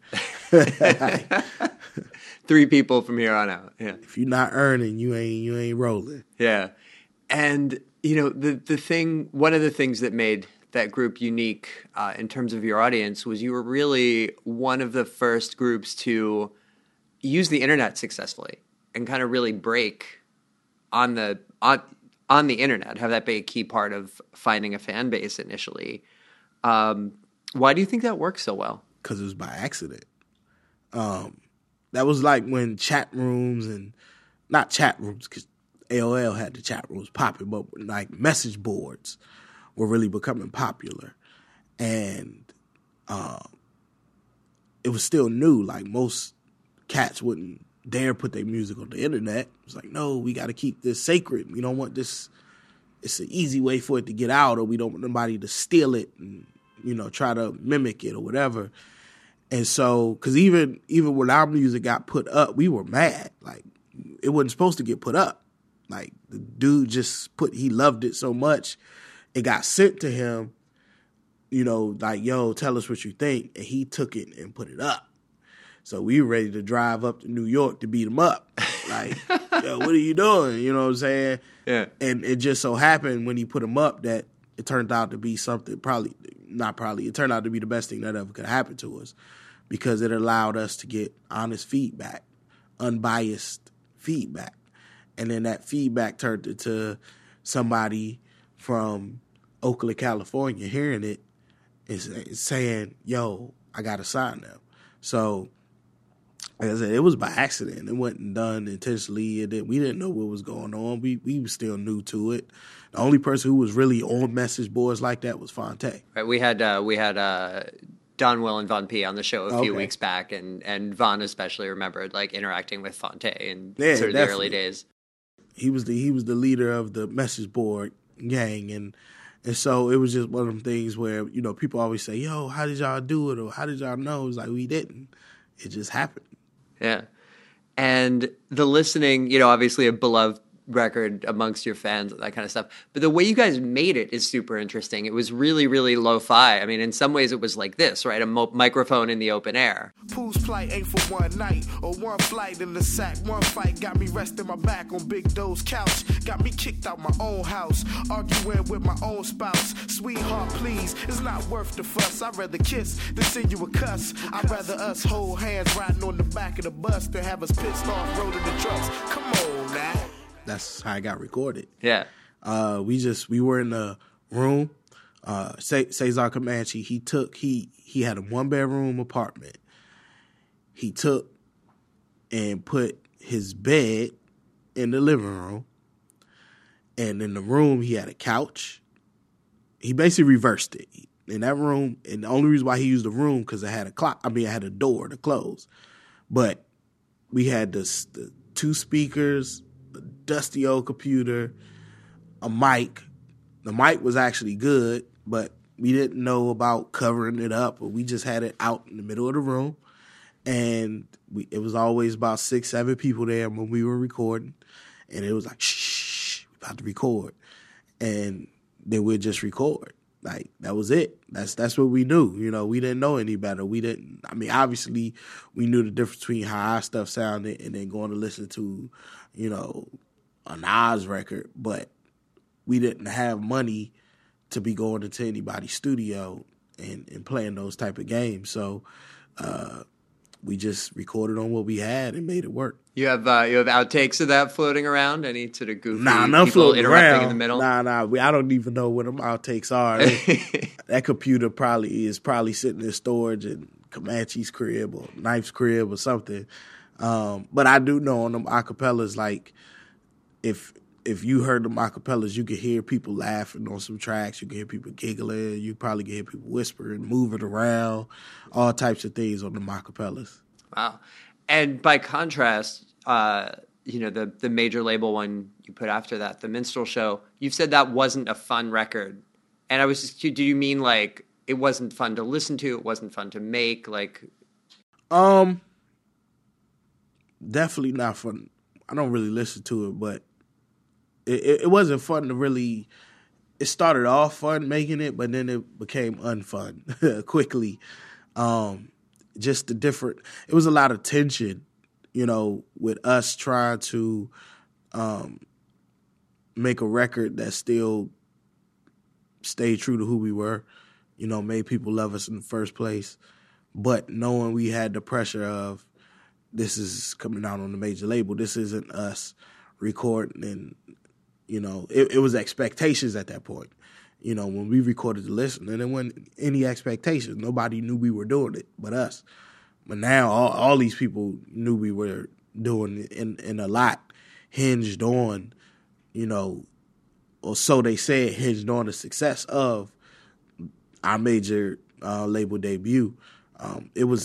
Three people from here on out. Yeah. If you're not earning, you ain't you ain't rolling. Yeah. And, you know, the, the thing, one of the things that made that group unique uh, in terms of your audience was you were really one of the first groups to use the internet successfully and kind of really break on the, on, on the internet, have that be a key part of finding a fan base initially. Um, why do you think that works so well? Because it was by accident. Um, that was like when chat rooms and, not chat rooms, because A O L had the chat rooms popping, but like message boards were really becoming popular. And um, it was still new. Like most cats wouldn't dare put their music on the internet. It's like, no, we got to keep this sacred. We don't want this. It's an easy way for it to get out, or we don't want nobody to steal it and, you know, try to mimic it or whatever. And so, because even even when our music got put up, we were mad. Like, it wasn't supposed to get put up. Like, the dude just put, he loved it so much, it got sent to him, you know, like, yo, tell us what you think. And he took it and put it up. So we were ready to drive up to New York to beat him up. Like, yo, what are you doing? You know what I'm saying? Yeah. And it just so happened when he put him up that it turned out to be something probably, not probably, it turned out to be the best thing that ever could happen to us, because it allowed us to get honest feedback, unbiased feedback. And then that feedback turned into somebody from Oakland, California hearing it and saying, yo, I got to sign them. So, like I said, it was by accident. It wasn't done intentionally. It, we didn't know what was going on. We we were still new to it. The only person who was really on message boards like that was Fonte. Right, we had uh, we had uh, Don Will and Von P on the show a few Okay. weeks back, and, and Von especially remembered like interacting with Fonte in Yeah, sort of definitely. the early days. He was the he was the leader of the message board gang, and and so it was just one of them things where, you know, people always say, yo, how did y'all do it, or how did y'all know? It's like, we didn't. It just happened. Yeah. And the listening, you know, obviously a beloved record amongst your fans, that kind of stuff. But the way you guys made it is super interesting. It was really, really lo-fi. I mean, in some ways it was like this, right? A mo- microphone in the open air. Pooh's plight ain't for one night or one flight in the sack. One fight got me resting my back on Big Doe's couch. Got me kicked out my own house, arguing with my own spouse. Sweetheart, please, it's not worth the fuss. I'd rather kiss than send you a cuss. I'd rather us hold hands riding on the back of the bus than have us pissed off rolling the trucks. Come on now. That's how I got recorded. Yeah. Uh, we just, we were in the room. Uh, Ce- Cesar Comanche, he took, he, he had a one bedroom apartment. He took and put his bed in the living room. And in the room, he had a couch. He basically reversed it. In that room, and the only reason why he used the room, because it had a clock, I mean, it had a door to close. But we had this, the two speakers, a dusty old computer, a mic. The mic was actually good, but we didn't know about covering it up. Or we just had it out in the middle of the room. And we, it was always about six, seven people there when we were recording. And it was like, shh, we're about to record. And then we'd just record. Like, that was it. That's that's what we knew. You know, we didn't know any better. We didn't, I mean, obviously, we knew the difference between how our stuff sounded and then going to listen to, you know, a Nas record. But we didn't have money to be going into anybody's studio and, and playing those type of games. So uh, we just recorded on what we had and made it work. You have uh, you have outtakes of that floating around? Any sort of goofy Nah, none people floating interrupting around. in the middle? Nah, nah. We, I don't even know what them outtakes are. That computer probably is probably sitting in storage in Comanche's crib or Knife's crib or something. Um, but I do know on them acapellas, like if if you heard them acapellas, you could hear people laughing on some tracks. You could hear people giggling. You probably could hear people whispering, moving around, all types of things on them acapellas. Wow. And by contrast, uh, you know, the the major label one you put after that, the Minstrel Show, you've said that wasn't a fun record. And I was just, do you mean like it wasn't fun to listen to, it wasn't fun to make, like? Um, definitely not fun. I don't really listen to it, but it, it, it wasn't fun to really, it started off fun making it, but then it became unfun quickly. Um, just the different, it was a lot of tension, you know, with us trying to um, make a record that still stayed true to who we were, you know, made people love us in the first place. But knowing we had the pressure of this is coming out on the major label, this isn't us recording, and, you know, it, it was expectations at that point. You know, when we recorded the list, and there wasn't any expectations. Nobody knew we were doing it but us. But now all, all these people knew we were doing it, and, and a lot hinged on, you know, or so they said, hinged on the success of our major uh, label debut. Um, it was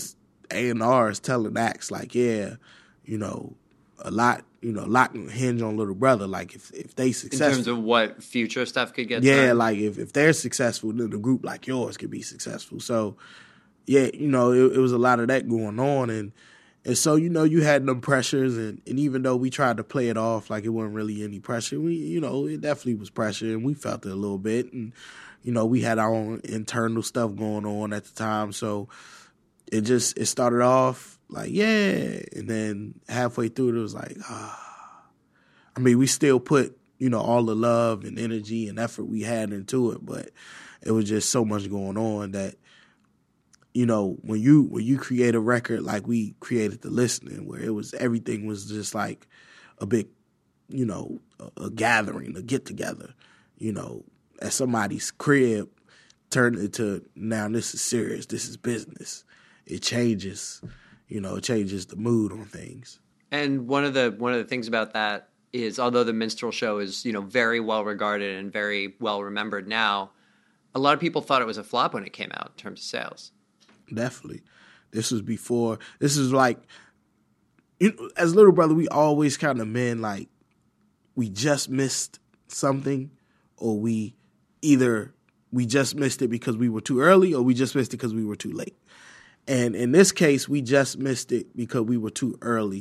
A and R's telling acts like, yeah, you know, a lot, you know, a lot can hinge on Little Brother. Like if, if they successful. In terms of what future stuff could get Yeah, done. like if, if they're successful, then a group like yours could be successful. So, yeah, you know, it, it was a lot of that going on. And and so, you know, you had them pressures. And, and even though we tried to play it off like it wasn't really any pressure, we, you know, it definitely was pressure. And we felt it a little bit. And, you know, we had our own internal stuff going on at the time. So it just, it started off like, yeah. And then halfway through, it was like, ah. I mean, we still put, you know, all the love and energy and effort we had into it. But it was just so much going on that, you know, when you when you create a record like we created The Listening, where it was everything was just like a big, you know, a, a gathering, a get together, you know, at somebody's crib, turned into now this is serious, this is business. It changes, you know, it changes the mood on things. And one of the one of the things about that is, although the minstrel show is, you know, very well regarded and very well remembered now, a lot of people thought it was a flop when it came out in terms of sales. Definitely. This was before, this is like, you know, as Little Brother, we always kind of meant like we just missed something, or we either we just missed it because we were too early, or we just missed it because we were too late. And in this case, we just missed it because we were too early.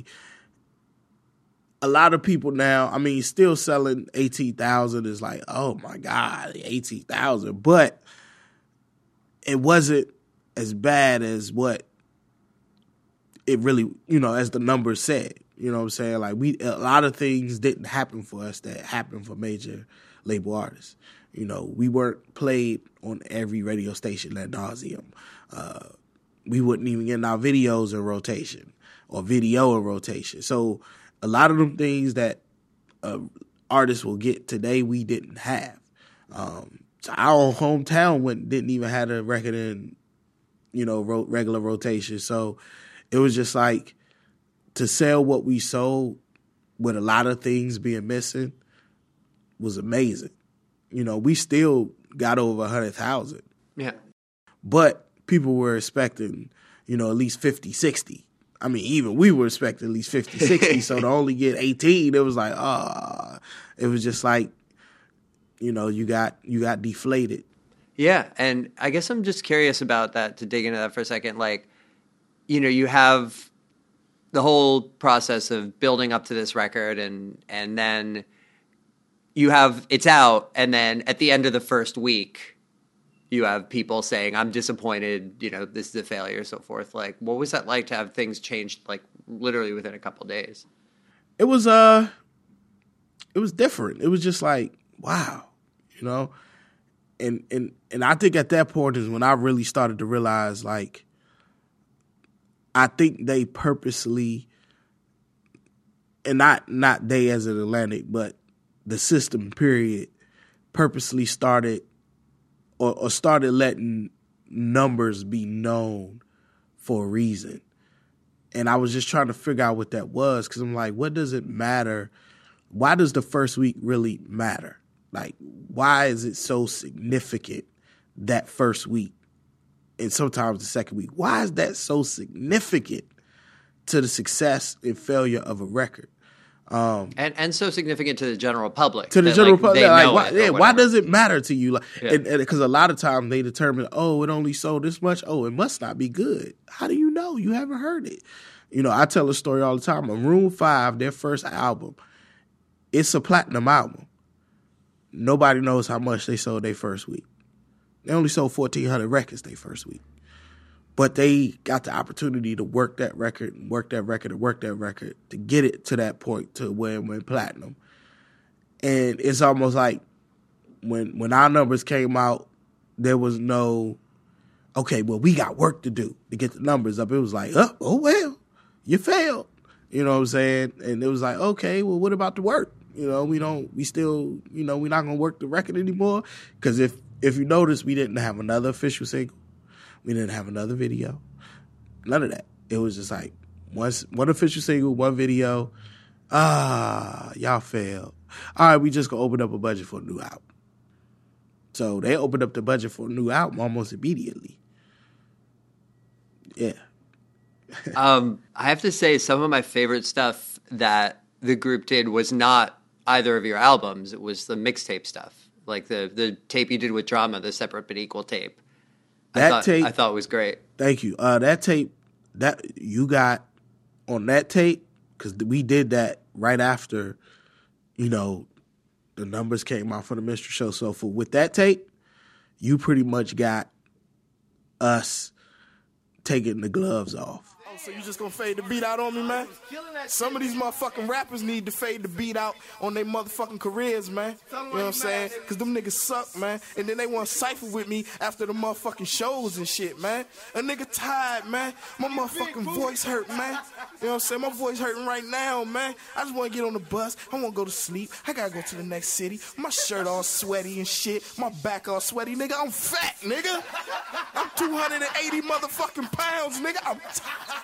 A lot of people now, I mean, still selling eighteen thousand is like, oh my God, eighteen thousand. But it wasn't as bad as what it really, you know, as the numbers said. You know what I'm saying? Like, we, a lot of things didn't happen for us that happened for major label artists. You know, we weren't played on every radio station ad nauseum. Uh, we wouldn't even get our videos in rotation or video in rotation. So a lot of them things that uh, artists will get today, we didn't have. Um, so our hometown went, didn't even have a record in, you know, ro- regular rotation. So it was just like, to sell what we sold with a lot of things being missing was amazing. You know, we still got over one hundred thousand. Yeah. But people were expecting, you know, at least fifty, sixty. I mean, even we were expecting at least fifty, sixty. So to only get eighteen, it was like, ah, oh. It was just like, you know, you got you got deflated. Yeah, and I guess I'm just curious about that, to dig into that for a second. Like, you know, you have the whole process of building up to this record, and and then you have, it's out, and then at the end of the first week, you have people saying, I'm disappointed, you know, this is a failure, so forth. Like, what was that like to have things changed, like, literally within a couple of days? It was, uh, it was different. It was just like, wow, you know? And, and, and I think at that point is when I really started to realize, like, I think they purposely, and not not they as an Atlantic, but the system, period, purposely started or, or started letting numbers be known for a reason. And I was just trying to figure out what that was, because I'm like, what does it matter? Why does the first week really matter? Like, why is it so significant that first week? And sometimes the second week. Why is that so significant to the success and failure of a record? Um, and and so significant to the general public. To the that, general like, public, they like, know why, it yeah, or why whatever. does it matter to you? Like, Yeah. and because a lot of times they determine, oh, it only sold this much. Oh, it must not be good. How do you know? You haven't heard it. You know, I tell a story all the time. Maroon five, their first album, it's a platinum album. Nobody knows how much they sold their first week. They only sold fourteen hundred records their first week. But they got the opportunity to work that record and work that record and work that record to get it to that point to where it went platinum. And it's almost like when when our numbers came out, there was no, okay, well, we got work to do to get the numbers up. It was like, oh, oh well, you failed. You know what I'm saying? And it was like, okay, well, what about the work? You know, we don't, we still, you know, we're not going to work the record anymore. Because if, if you notice, we didn't have another official single. We didn't have another video. None of that. It was just like one, one official single, one video. Ah, y'all failed. All right, we just going to open up a budget for a new album. So they opened up the budget for a new album almost immediately. Yeah. um, I have to say, some of my favorite stuff that the group did was not either of your albums. It was the mixtape stuff, like the the tape you did with Drama, the Separate But Equal tape. That I thought, tape, I thought was great. Thank you. Uh, that tape that you got on that tape, because we did that right after, you know, the numbers came out for the Minstrel Show. So for with that tape, you pretty much got us taking the gloves off. Oh, so you just gonna fade the beat out on me, man? Some of these motherfucking rappers need to fade the beat out on their motherfucking careers, man. You know what I'm saying? Because them niggas suck, man. And then they want to cypher with me after the motherfucking shows and shit, man. A nigga tired, man. My motherfucking voice hurt, man. You know what I'm saying? My voice hurting right now, man. I just want to get on the bus. I want to go to sleep. I got to go to the next city. My shirt all sweaty and shit. My back all sweaty, nigga. I'm fat, nigga. I'm two hundred eighty motherfucking pounds, nigga. I'm tired.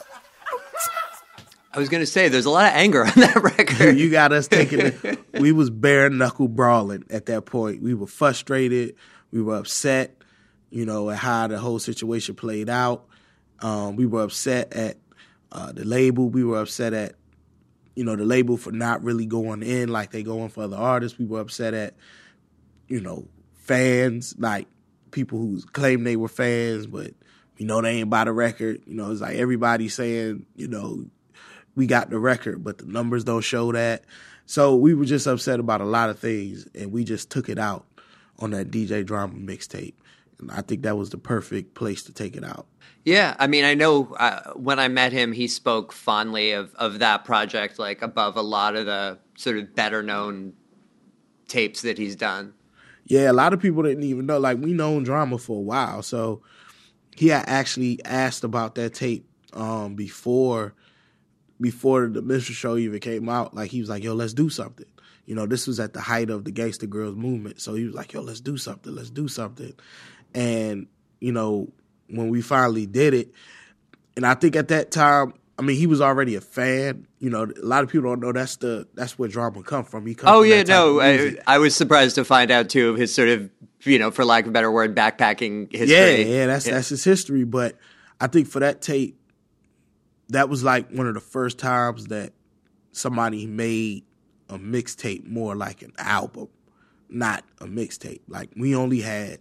I was going to say, there's a lot of anger on that record. You got us taking it. We was bare knuckle brawling at that point. We were frustrated. We were upset, you know, at how the whole situation played out. Um, we were upset at uh, the label. We were upset at, you know, the label for not really going in like they going for other artists. We were upset at, you know, fans, like people who claim they were fans, but you know, they ain't buy the record. You know, it's like everybody saying, you know, we got the record, but the numbers don't show that. So we were just upset about a lot of things, and we just took it out on that D J Drama mixtape. And I think that was the perfect place to take it out. Yeah, I mean, I know uh, when I met him, he spoke fondly of, of that project, like above a lot of the sort of better-known tapes that he's done. Yeah, a lot of people didn't even know. Like, we known Drama for a while, so he had actually asked about that tape um, before before the Minstrel Show even came out. Like, he was like, yo, let's do something. You know, this was at the height of the Gangsta Girls movement. So he was like, yo, let's do something. Let's do something. And, you know, when we finally did it, and I think at that time, I mean, he was already a fan. You know, a lot of people don't know that's the that's where Drama come from. He comes oh, from yeah, that type no. of music. I, I was surprised to find out, too, of his sort of, you know, for lack of a better word, backpacking history. Yeah, yeah, that's, yeah. that's his history. But I think for that tape, that was like one of the first times that somebody made a mixtape more like an album, not a mixtape. Like, we only had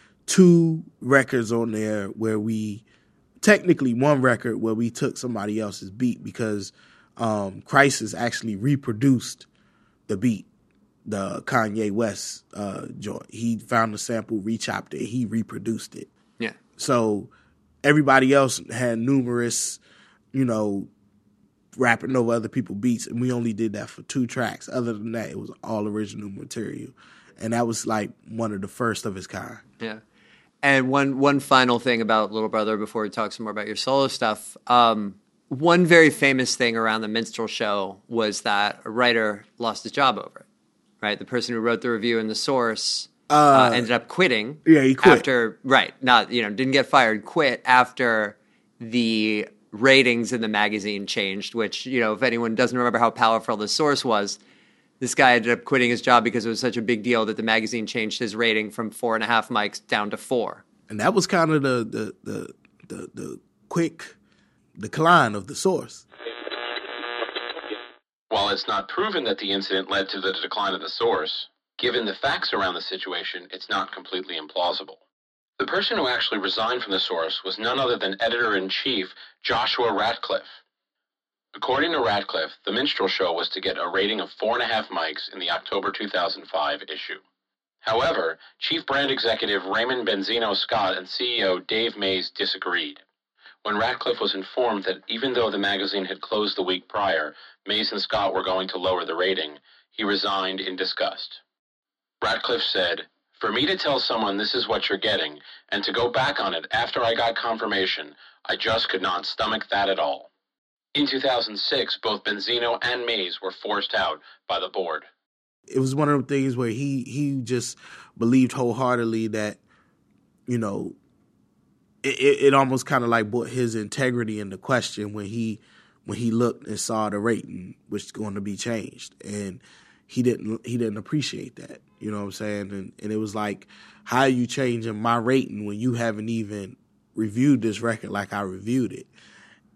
two records on there where we, technically one record where we took somebody else's beat because um, Crisis actually reproduced the beat, the Kanye West uh, joint. He found the sample, rechopped it, he reproduced it. Yeah. So everybody else had numerous, you know, rapping over other people's beats, and we only did that for two tracks. Other than that, it was all original material. And that was like one of the first of its kind. Yeah. And one one final thing about Little Brother before we talk some more about your solo stuff. Um, one very famous thing around the Minstrel Show was that a writer lost his job over it, right? The person who wrote the review in the source uh, uh, ended up quitting. Yeah, he quit. After, right, not, you know, didn't get fired, quit after the ratings in the magazine changed, which, you know, if anyone doesn't remember how powerful the source was, this guy ended up quitting his job because it was such a big deal that the magazine changed his rating from four and a half mics down to four. And that was kind of the the the the, the quick decline of the source. While it's not proven that the incident led to the decline of the source, given the facts around the situation, it's not completely implausible. The person who actually resigned from the source was none other than editor-in-chief Joshua Ratcliffe. According to Ratcliffe, the Minstrel Show was to get a rating of four and a half mics in the October two thousand five issue. However, Chief Brand Executive Raymond Benzino Scott and C E O Dave Mays disagreed. When Ratcliffe was informed that even though the magazine had closed the week prior, Mays and Scott were going to lower the rating, he resigned in disgust. Ratcliffe said, "For me to tell someone this is what you're getting, and to go back on it after I got confirmation, I just could not stomach that at all." In two thousand six, both Benzino and Mays were forced out by the board. It was one of the things where he he just believed wholeheartedly that, you know, it, it almost kind of like put his integrity into question when he when he looked and saw the rating was going to be changed, and he didn't he didn't appreciate that. You know what I'm saying? And and it was like, how are you changing my rating when you haven't even reviewed this record like I reviewed it?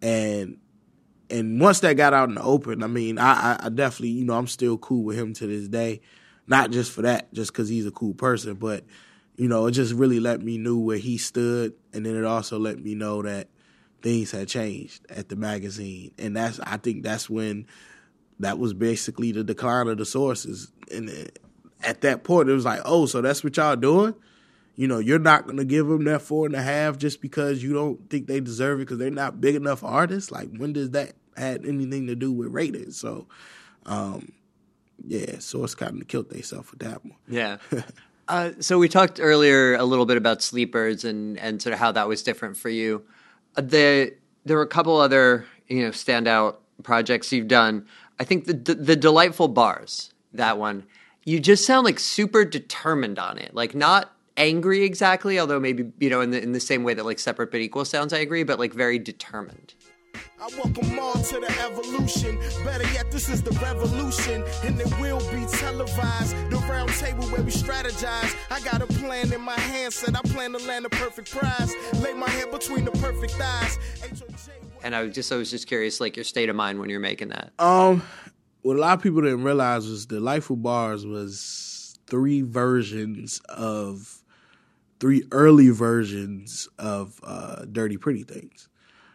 And and once that got out in the open, I mean, I, I definitely, you know, I'm still cool with him to this day. Not just for that, just because he's a cool person, but, you know, it just really let me know where he stood, and then it also let me know that things had changed at the magazine. And that's, I think that's when, that was basically the decline of the Sources. And at that point, it was like, oh, so that's what y'all doing? You know, you're not going to give them that four and a half just because you don't think they deserve it because they're not big enough artists? Like, when does that have anything to do with ratings? So, um, yeah, Source kind of killed themselves with that one. Yeah. uh, so we talked earlier a little bit about Sleepers and, and sort of how that was different for you. Uh, the, there were a couple other, you know, standout projects you've done. I think the, the the Delightful Bars, that one, you just sound like super determined on it. Like not angry exactly, although maybe, you know, in the in the same way that like Separate But Equal sounds, I agree, but like very determined. I welcome all to the evolution. Better yet, this is the revolution, and it will be televised. The round table where we strategize. I got a plan in my hand, said I plan to land a perfect prize. Lay my head between the perfect thighs. And I was just I was just curious, like your state of mind when you're making that. Um, what a lot of people didn't realize was the Delightful Bars was three versions of, three early versions of uh, Dirty Pretty Things.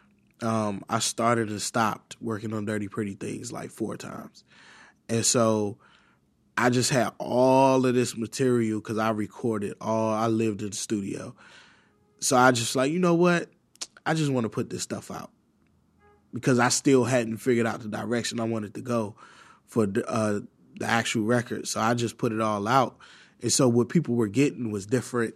Um, I started and stopped working on Dirty Pretty Things like four times. And so I just had all of this material because I recorded all, I lived in the studio. So I just like, you know what? I just want to put this stuff out because I still hadn't figured out the direction I wanted to go for the, uh, the actual record. So I just put it all out. And so what people were getting was different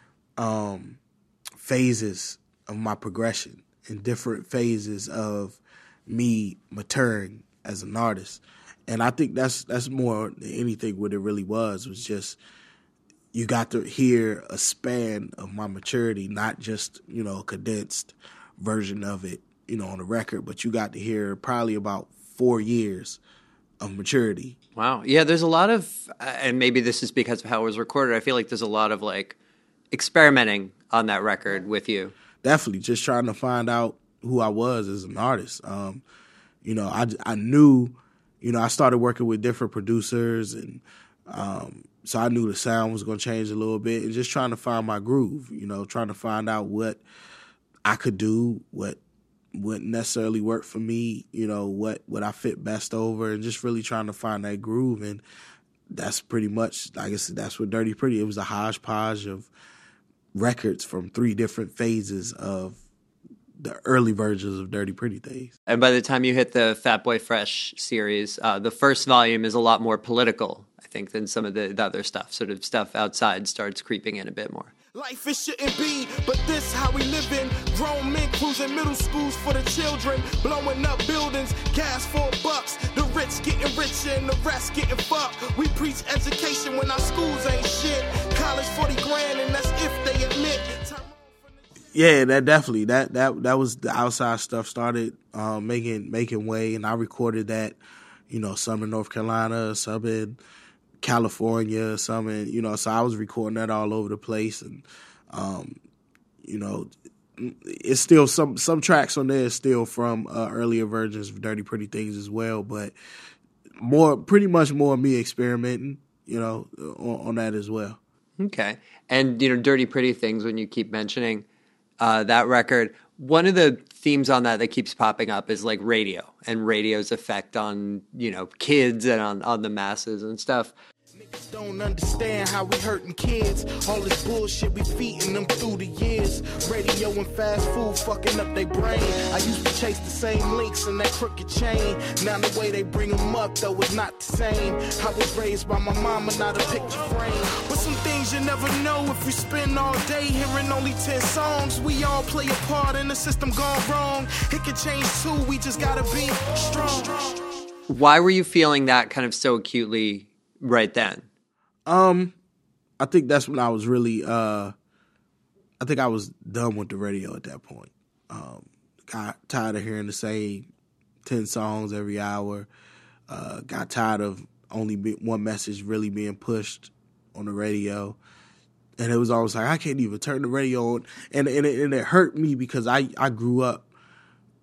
um, phases of my progression. In different phases of me maturing as an artist. And I think that's that's more than anything what it really was, was just you got to hear a span of my maturity, not just, you know, a condensed version of it, you know, on the record, but you got to hear probably about four years of maturity. Wow. Yeah, there's a lot of, and maybe this is because of how it was recorded, I feel like there's a lot of like experimenting on that record with you. Definitely, just trying to find out who I was as an artist. Um, you know, I, I knew, you know, I started working with different producers, and um, so I knew the sound was going to change a little bit, and just trying to find my groove, you know, trying to find out what I could do, what wouldn't necessarily work for me, you know, what, what I fit best over, and just really trying to find that groove. And that's pretty much, I guess that's what Dirty Pretty, it was a hodgepodge of records from three different phases of the early versions of Dirty Pretty Things. And by the time you hit the Fat Boy Fresh series, uh, the first volume is a lot more political, I think, than some of the, the other stuff. Sort of stuff outside starts creeping in a bit more. Life it shouldn't be, but this how we live in. Grown men cruising middle schools for the children, blowing up buildings, gas for bucks. The rich getting richer and the rest getting fucked. We preach education when our schools ain't shit. College forty grand and that's if they admit. Yeah, that definitely that that that was the outside stuff started uh, making making way, and I recorded that, you know, some in North Carolina, some in California, some in, you know, so I was recording that all over the place. And um, you know, it's still some some tracks on there is still from uh, earlier versions of Dirty Pretty Things as well, but more pretty much more me experimenting, you know, on, on that as well. Okay. And, you know, Dirty Pretty Things, when you keep mentioning uh, that record, one of the themes on that that keeps popping up is like radio and radio's effect on, you know, kids and on, on the masses and stuff. Don't understand how we hurting kids. All this bullshit we feeding them through the years. Radio and fast food fucking up their brain. I used to chase the same links in that crooked chain. Now the way they bring them up though is not the same. I was raised by my mama, not a picture frame. But some things you never know if you spend all day hearing only ten songs. We all play a part in the system gone wrong. It can change too, we just gotta be strong. Why were you feeling that kind of so acutely right then? Um, I think that's when I was really, uh, I think I was done with the radio at that point. Um, got tired of hearing the same ten songs every hour. Uh, got tired of only be, one message really being pushed on the radio. And it was always like, I can't even turn the radio on. And, and, it, and it hurt me because I, I grew up,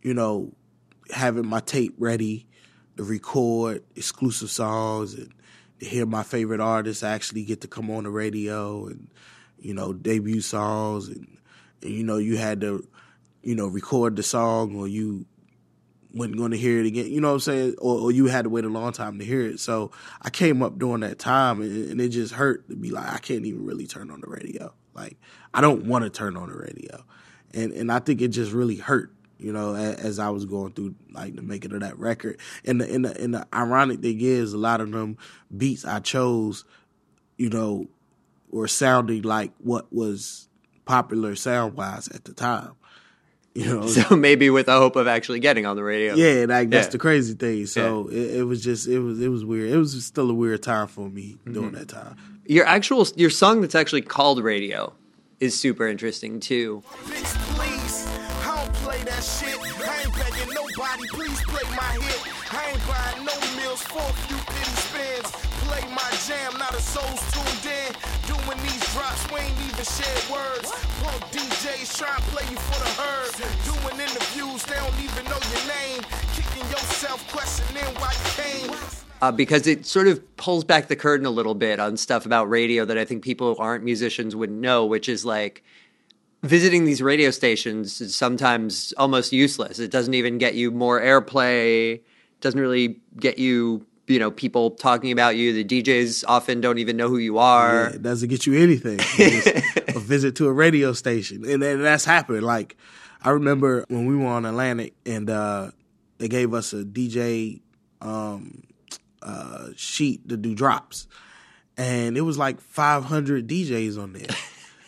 you know, having my tape ready to record exclusive songs and to hear my favorite artists actually get to come on the radio and, you know, debut songs. And, and you know, you had to, you know, record the song or you wasn't going to hear it again, you know what I'm saying? Or, or you had to wait a long time to hear it. So I came up during that time, and, and it just hurt to be like, I can't even really turn on the radio. Like, I don't want to turn on the radio. And and I think it just really hurt, you know, as, as I was going through, like, the making of that record. And the, and, the, and the ironic thing is, a lot of them beats I chose, you know, were sounding like what was popular sound-wise at the time. You know, so maybe with the hope of actually getting on the radio. Yeah, like that's yeah. the crazy thing. So yeah. it, it was just it was it was weird. It was still a weird time for me mm-hmm. during that time. Your actual your song that's actually called Radio is super interesting too. Please, please, I don't play that shit. I ain't begging nobody, please play my hit. I ain't buying no meals for a few penny spins. Play my jam, not a soul's tuned in. Doing these drops, we ain't even shared words. Punk D Js trying to play you for the herd. Doing interviews, they don't even know your name. Kicking yourself, questioning why you came. Uh, because it sort of pulls back the curtain a little bit on stuff about radio that I think people who aren't musicians wouldn't know, which is like visiting these radio stations is sometimes almost useless. It doesn't even get you more airplay. It doesn't really get you, you know, people talking about you. The D Js often don't even know who you are. Yeah, it doesn't get you anything. It's a visit to a radio station. And, and that's happened. Like, I remember when we were on Atlantic and uh, they gave us a D J um, uh, sheet to do drops. And it was like five hundred D Js on there.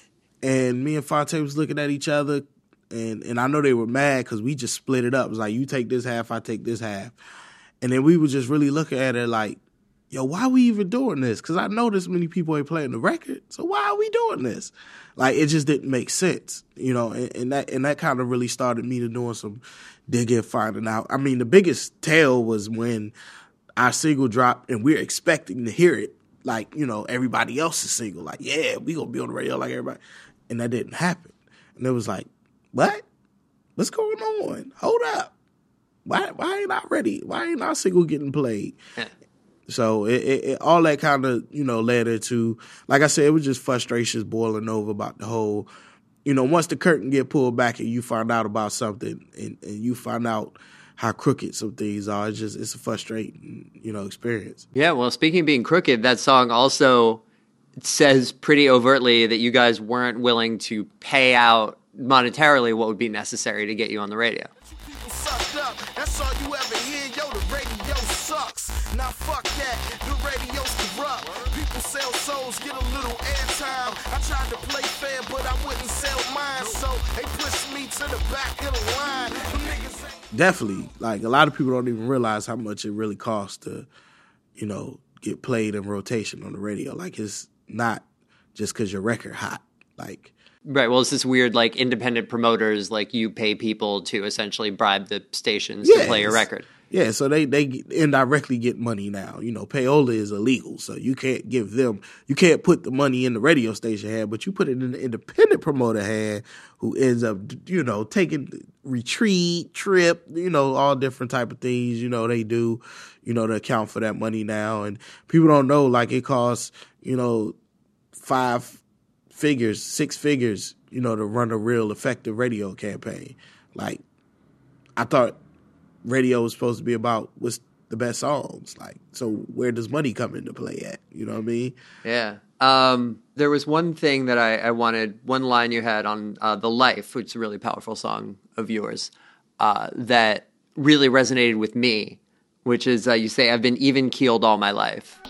And me and Fonte was looking at each other. And, and I know they were mad because we just split it up. It was like, you take this half, I take this half. And then we were just really looking at it like, yo, why are we even doing this? Because I know this many people ain't playing the record, so why are we doing this? Like, it just didn't make sense, you know, and, and that and that kind of really started me to doing some digging, finding out. I mean, the biggest tell was when our single dropped and we're expecting to hear it like, you know, everybody else's single. Like, yeah, we going to be on the radio like everybody. And that didn't happen. And it was like, what? What's going on? Hold up. Why why ain't I ready? Why ain't our single getting played? So it, it, it, all that kind of, you know, led into, like I said, it was just frustrations boiling over about the whole, you know, once the curtain get pulled back and you find out about something and, and you find out how crooked some things are, it's just, it's a frustrating, you know, experience. Yeah, well, speaking of being crooked, that song also says pretty overtly that you guys weren't willing to pay out monetarily what would be necessary to get you on the radio. Up. That's all you ever hear, yo, the radio sucks. Now fuck that, the radio's corrupt. People sell souls, get a little airtime. I tried to play fair, but I wouldn't sell mine, so they pushed me to the back of the line. Definitely, like, a lot of people don't even realize how much it really costs to, you know, get played in rotation on the radio. Like, it's not just because your record hot. Like, right. Well, it's this weird, like, independent promoters, like, you pay people to essentially bribe the stations yes. to play your record. Yeah, so they, they indirectly get money now. You know, payola is illegal, so you can't give them, you can't put the money in the radio station hand, but you put it in the independent promoter hand who ends up, you know, taking retreat, trip, you know, all different type of things, you know, they do, you know, to account for that money now. And people don't know, like, it costs, you know, five figures, six figures, you know, to run a real effective radio campaign. Like, I thought radio was supposed to be about what's the best songs. Like, so where does money come into play at? You know what I mean? Yeah. Um, there was one thing that I, I wanted, one line you had on uh, The Life, which is a really powerful song of yours, uh, that really resonated with me, which is uh, you say, I've been even-keeled all my life.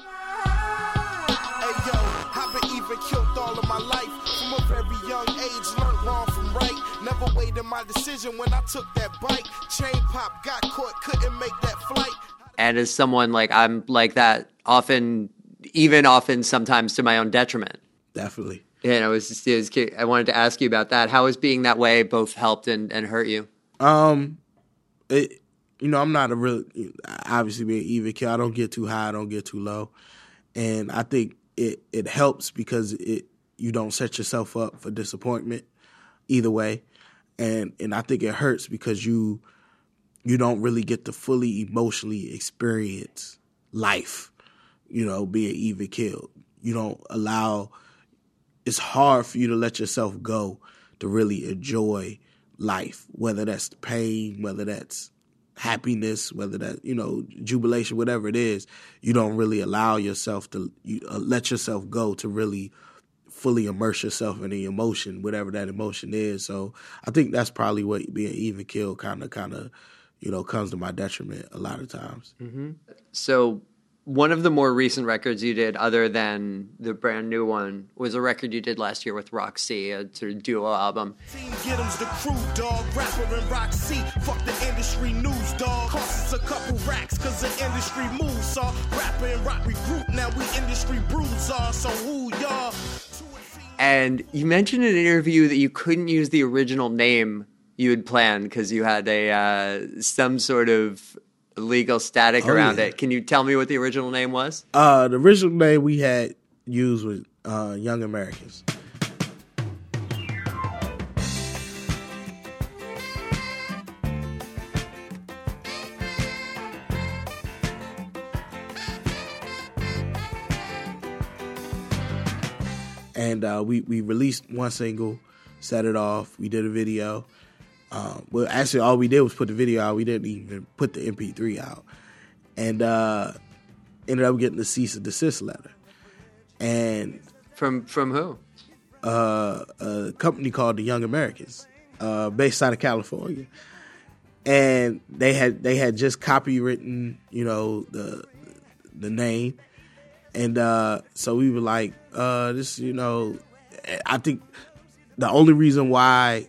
My decision when I took that bike, chain pop, got caught, couldn't make that flight. And as someone like I'm like that, often, even often, sometimes to my own detriment. Definitely. And I was just, it was, I wanted to ask you about that. How has being that way both helped and, and hurt you? Um, it, you know, I'm not a real, obviously being even kid. I don't get too high, I don't get too low, and I think it it helps because it you don't set yourself up for disappointment either way. And and I think it hurts because you you don't really get to fully emotionally experience life, you know, being even killed. You don't allow, it's hard for you to let yourself go to really enjoy life, whether that's pain, whether that's happiness, whether that, you know, jubilation, whatever it is. You don't really allow yourself to you, uh, let yourself go to really fully immerse yourself in the emotion, whatever that emotion is. So I think that's probably what being even killed kind of, kind of, you know, comes to my detriment a lot of times. Mm-hmm. So one of the more recent records you did, other than the brand new one, was a record you did last year with Roxy, a sort of duo album. Team Get 'em's the crew, dog. Rapper and Roxy. Fuck the industry news, dog. Costs us a couple racks, cause the industry moves, so rapper and rock regroup. Now we industry brews are, so who y'all? And you mentioned in an interview that you couldn't use the original name you had planned because you had a uh, some sort of legal static oh, around yeah. it. Can you tell me what the original name was? Uh, the original name we had used was uh, Young Americans. And uh, we, we released one single, set it off. We did a video. Um, well, actually, all we did was put the video out. We didn't even put the M P three out. And uh, ended up getting the cease and desist letter. And From from who? Uh, a company called the Young Americans, uh, based out of California. And they had they had just copywritten, you know, the the name. And uh, so we were like, uh, this, you know, I think the only reason why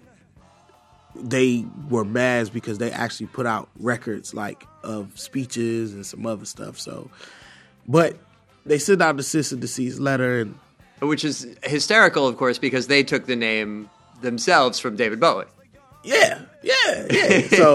they were mad is because they actually put out records like of speeches and some other stuff. So, but they sent out the cease and desist letter, and which is hysterical, of course, because they took the name themselves from David Bowie. Yeah, yeah, yeah. So.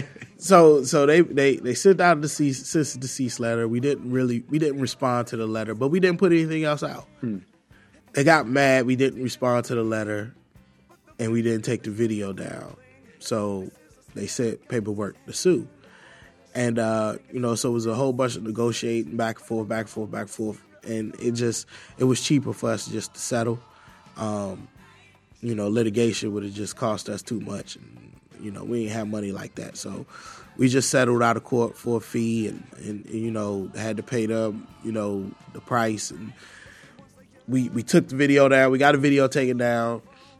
So so they, they, they sent out the cease, cease and desist letter. We didn't really we didn't respond to the letter, but we didn't put anything else out. Hmm. They got mad. We didn't respond to the letter, and we didn't take the video down. So they sent paperwork to sue, and uh, you know, so it was a whole bunch of negotiating back and forth, back and forth, back and forth, and it just it was cheaper for us just to settle. Um, you know, litigation would have just cost us too much. And, you know, we ain't have money like that. So we just settled out of court for a fee and, and, and, you know, had to pay them, you know, the price. And we we took the video down. We got a video taken down.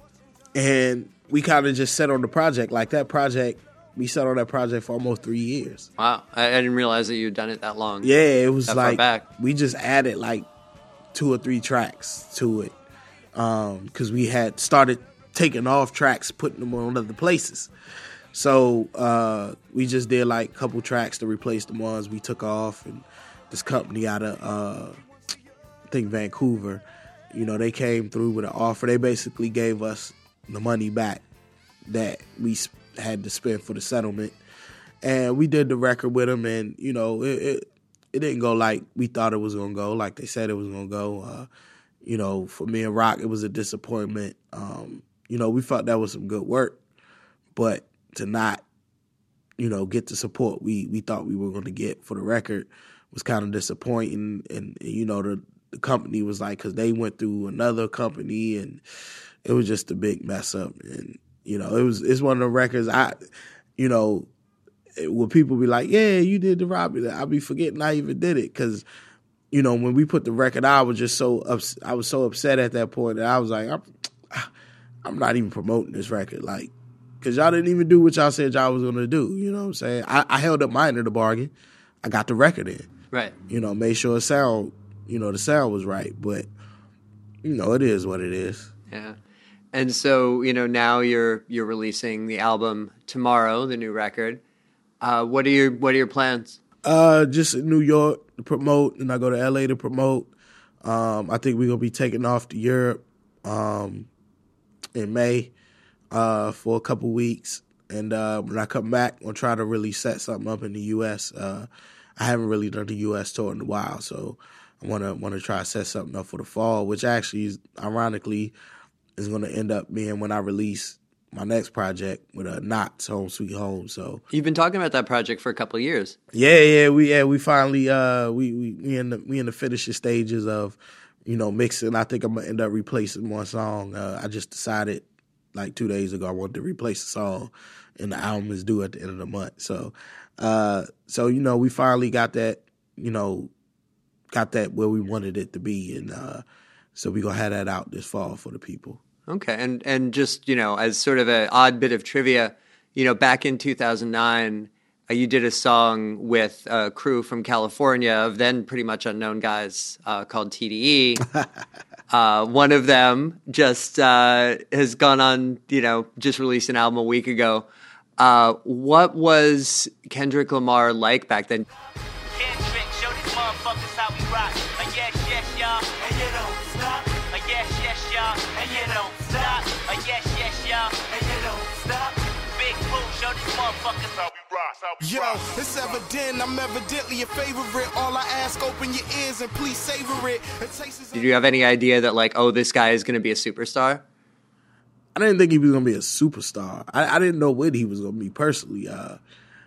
And we kind of just set on the project. Like that project, we set on that project for almost three years. Wow. I, I didn't realize that you'd done it that long. Yeah, it was that like, far back. We just added like two or three tracks to it. Because um, we had started taking off tracks, putting them on other places. So uh, we just did like a couple tracks to replace the ones we took off. And this company out of, uh, I think, Vancouver, you know, they came through with an offer. They basically gave us the money back that we had to spend for the settlement. And we did the record with them, and, you know, it, it, it didn't go like we thought it was going to go, like they said it was going to go. Uh, you know, for me and Rock, it was a disappointment. Um, you know, we felt that was some good work, but to not, you know, get the support we, we thought we were going to get for the record was kind of disappointing. And, and you know, the, the company was like, because they went through another company, and it was just a big mess up. And, you know, it was it's one of the records I, you know, it, when people be like, yeah, you did the Robbie, I'll be forgetting I even did it. Because, you know, when we put the record out, I was just so ups- I was so upset at that point that I was like, I'm, I'm not even promoting this record, like, because y'all didn't even do what y'all said y'all was going to do. You know what I'm saying? I, I held up my end of the bargain. I got the record in. Right. You know, made sure the sound, you know, the sound was right. But, you know, it is what it is. Yeah. And so, you know, now you're you're releasing the album tomorrow, the new record. Uh, what are your what are your plans? Uh, just in New York to promote, and I go to L A to promote. Um, I think we're gonna be taking off to Europe um, in May uh, for a couple weeks, and uh, when I come back, I'll try to really set something up in the U S. Uh, I haven't really done the U S tour in a while, so I wanna wanna try to set something up for the fall, which actually is, ironically, is gonna end up being when I release my next project with uh, Knots, Home Sweet Home. So you've been talking about that project for a couple of years. Yeah, yeah, we yeah we finally uh we we we in the we in the finishing stages of, you know, mixing. I think I'm gonna end up replacing one song. Uh, I just decided like two days ago I wanted to replace the song, and the album is due at the end of the month. So, uh, so you know, we finally got that, you know, got that where we wanted it to be, and uh, so we gonna have that out this fall for the people. Okay, and and just, you know, as sort of an odd bit of trivia, you know, back in two thousand nine, uh, you did a song with a crew from California of then pretty much unknown guys uh, called T D E. uh, one of them just uh, has gone on, you know, just released an album a week ago. Uh, what was Kendrick Lamar like back then? Kendrick, show these motherfuckers how we rock. Like, yes, yes, y'all, and you don't stop. Like, yes, yes, y'all, and you don't stop. Like, yes, yes, y'all, and you don't stop. Big Pooh, show these motherfuckers how we rock. How we Yo, rock. it's evident I'm evidently a favorite. All I ask, open your ears and please savor it. It tastes Did you have any idea that, like, oh, this guy is going to be a superstar? I didn't think he was gonna be a superstar. I, I didn't know what he was gonna be personally. Uh,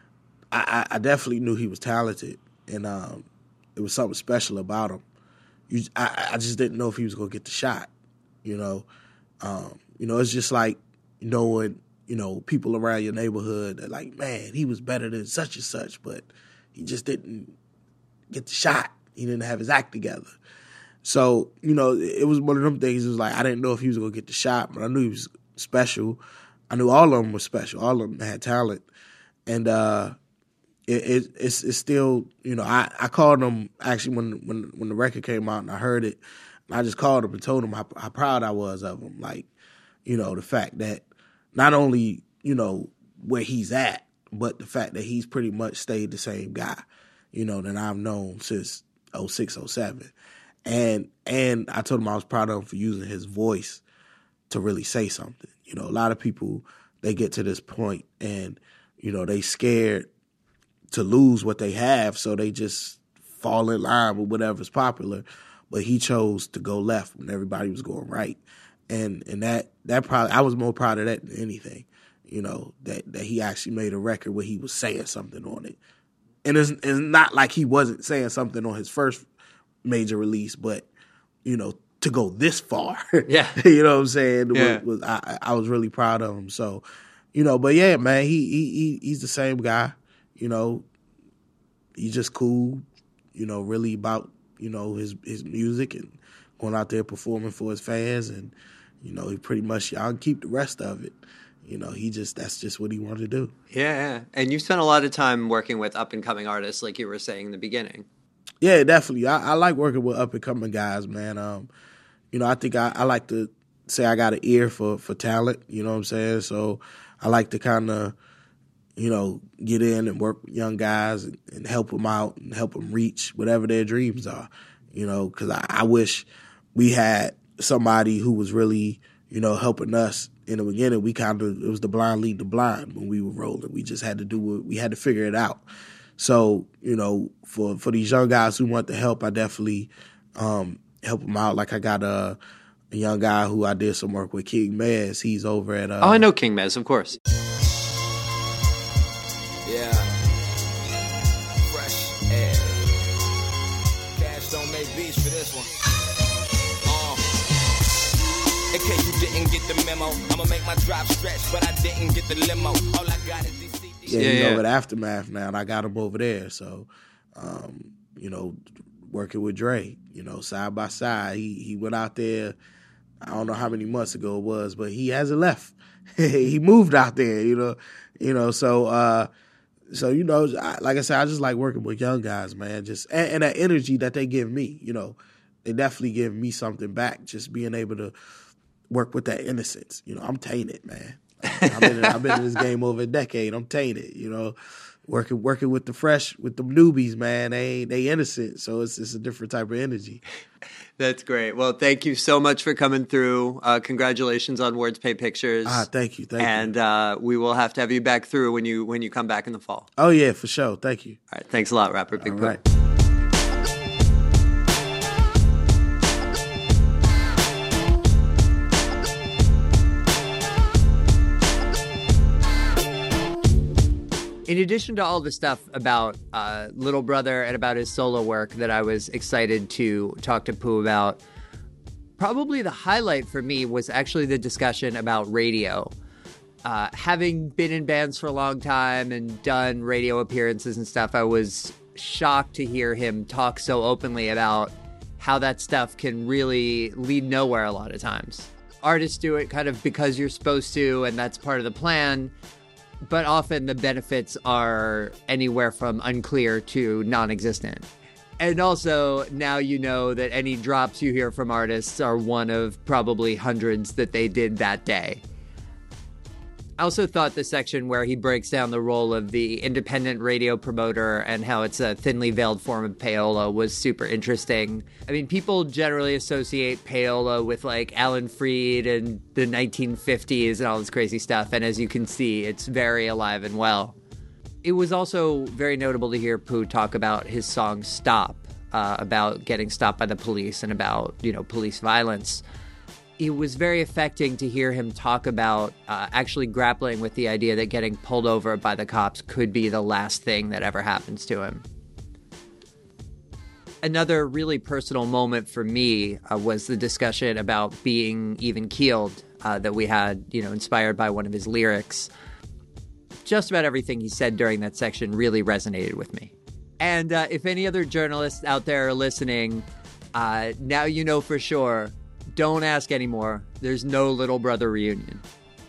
I, I definitely knew he was talented, and um, it was something special about him. You, I, I just didn't know if he was gonna get the shot. You know, um, you know, it's just like knowing, you know, people around your neighborhood that like, man, he was better than such and such, but he just didn't get the shot. He didn't have his act together. So, you know, it was one of them things. It was like, I didn't know if he was going to get the shot, but I knew he was special. I knew all of them were special. All of them had talent. And uh, it, it, it's, it's still, you know, I, I called him actually when, when when the record came out and I heard it. I just called him and told him how, how proud I was of him. Like, you know, the fact that not only, you know, where he's at, but the fact that he's pretty much stayed the same guy, you know, that I've known since oh six, oh seven. And and I told him I was proud of him for using his voice to really say something. You know, a lot of people, they get to this point and, you know, they scared to lose what they have, so they just fall in line with whatever's popular. But he chose to go left when everybody was going right. And and that that probably, I was more proud of that than anything, you know, that, that he actually made a record where he was saying something on it. And it's, it's not like he wasn't saying something on his first major release, but, you know, to go this far, yeah, you know what I'm saying? Yeah. Was, was, I, I was really proud of him. So, you know, but yeah, man, he, he he he's the same guy. You know, he's just cool. You know, really about, you know, his his music and going out there performing for his fans, and, you know, he pretty much, y'all can keep the rest of it. You know, he just, that's just what he wanted to do. Yeah, yeah. And you spent a lot of time working with up and coming artists, like you were saying in the beginning. Yeah, definitely. I, I like working with up and coming guys, man. Um, you know, I think I, I like to say I got an ear for, for talent. You know what I'm saying? So I like to kind of, you know, get in and work with young guys and, and help them out and help them reach whatever their dreams are. You know, because I, I wish we had somebody who was really, you know, helping us. In the beginning, we kind of, it was the blind lead the blind when we were rolling. We just had to do what, we had to figure it out. So, you know, for, for these young guys who want the help, I definitely um, help them out. Like I got a, a young guy who I did some work with, King Mez. He's over at... Uh, oh, I know King Mez, of course. Yeah. Fresh air. Cash don't make beats for this one. Uh. In case you didn't get the memo, I'ma make my drop stretch, but I didn't get the limo. All I got is these C Ds. Yeah, Yeah, he's yeah. over at Aftermath now, and I got him over there. So, um, you know, working with Dre, you know, side by side. He he went out there, I don't know how many months ago it was, but he hasn't left. He moved out there, you know. You know, so, uh, so you know, I, like I said, I just like working with young guys, man. Just and, and that energy that they give me, you know, they definitely give me something back, just being able to work with that innocence. You know, I'm tainted, man. I've been, in, I've been in this game over a decade. I'm tainted, you know. Working working with the fresh, with the newbies, man. They they innocent, so it's it's a different type of energy. That's great. Well, thank you so much for coming through. Uh, congratulations on Words Pay Pictures. Ah, thank you, thank and, you. And uh, we will have to have you back through when you when you come back in the fall. Oh yeah, for sure. Thank you. All right, thanks a lot, rapper Big Pooh. Right. In addition to all the stuff about uh, Little Brother and about his solo work that I was excited to talk to Pooh about, probably the highlight for me was actually the discussion about radio. Uh, having been in bands for a long time and done radio appearances and stuff, I was shocked to hear him talk so openly about how that stuff can really lead nowhere a lot of times. Artists do it kind of because you're supposed to, and that's part of the plan. But often the benefits are anywhere from unclear to non-existent. And also, now you know that any drops you hear from artists are one of probably hundreds that they did that day. I also thought the section where he breaks down the role of the independent radio promoter and how it's a thinly veiled form of payola was super interesting. I mean, people generally associate payola with like Alan Freed and the nineteen fifties and all this crazy stuff. And as you can see, it's very alive and well. It was also very notable to hear Pooh talk about his song Stop, uh, about getting stopped by the police and about, you know, police violence. It was very affecting to hear him talk about uh, actually grappling with the idea that getting pulled over by the cops could be the last thing that ever happens to him. Another really personal moment for me uh, was the discussion about being even keeled uh, that we had, you know, inspired by one of his lyrics. Just about everything he said during that section really resonated with me. And uh, if any other journalists out there are listening, uh, now you know for sure. Don't ask anymore. There's no Little Brother reunion.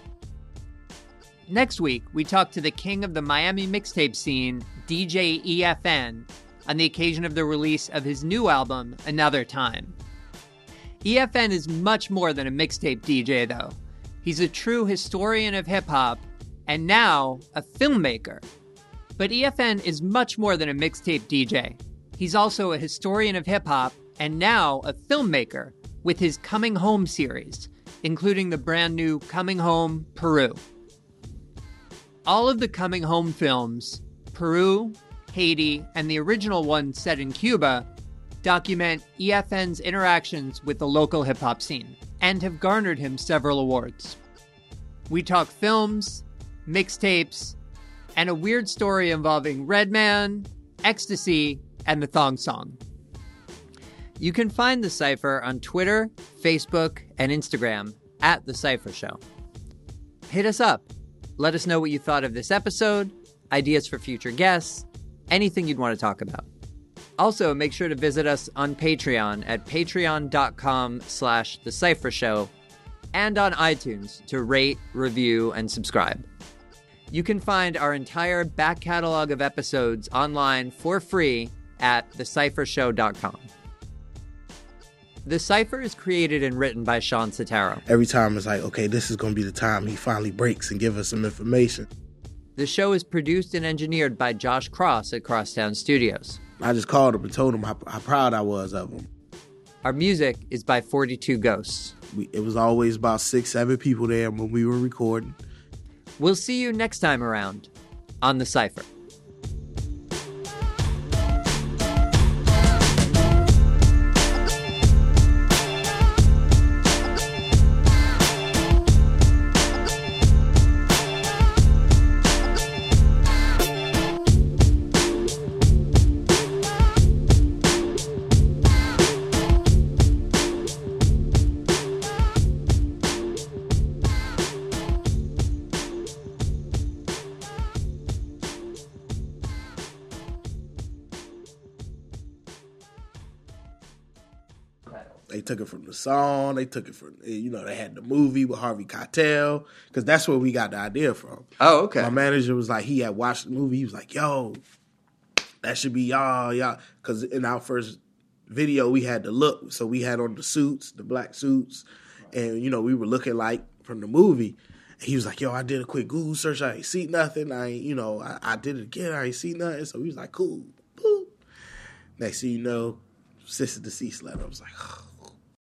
Next week, we talk to the king of the Miami mixtape scene, D J E F N, on the occasion of the release of his new album, Another Time. E F N is much more than a mixtape D J, though. He's a true historian of hip-hop, and now a filmmaker. But E F N is much more than a mixtape D J. He's also a historian of hip-hop, and now a filmmaker, with his Coming Home series, including the brand new Coming Home Peru. All of the Coming Home films, Peru, Haiti, and the original one set in Cuba, document E F N's interactions with the local hip-hop scene, and have garnered him several awards. We talk films, mixtapes, and a weird story involving Redman, ecstasy, and the thong song. You can find The Cypher on Twitter, Facebook, and Instagram at The Cypher Show. Hit us up. Let us know what you thought of this episode, ideas for future guests, anything you'd want to talk about. Also, make sure to visit us on Patreon at patreon.com slash The Cypher Show and on iTunes to rate, review, and subscribe. You can find our entire back catalog of episodes online for free at the cypher show dot com. The Cypher is created and written by Sean Sotaro. Every time it's like, okay, this is going to be the time he finally breaks and give us some information. The show is produced and engineered by Josh Cross at Crosstown Studios. I just called him and told him how, how proud I was of him. Our music is by forty-two Ghosts. We, it was always about six, seven people there when we were recording. We'll see you next time around on The Cypher. They took it from the song. They took it from, you know, they had the movie with Harvey Keitel, because that's where we got the idea from. Oh, okay. My manager was like, he had watched the movie. He was like, yo, that should be y'all, y'all. Because in our first video, we had the look. So we had on the suits, the black suits. And, you know, we were looking like from the movie. And he was like, yo, I did a quick Google search. I ain't see nothing. I ain't, you know, I, I did it again. I ain't see nothing. So he was like, cool. Boop. Next thing you know, sister deceased letter. I was like, oh.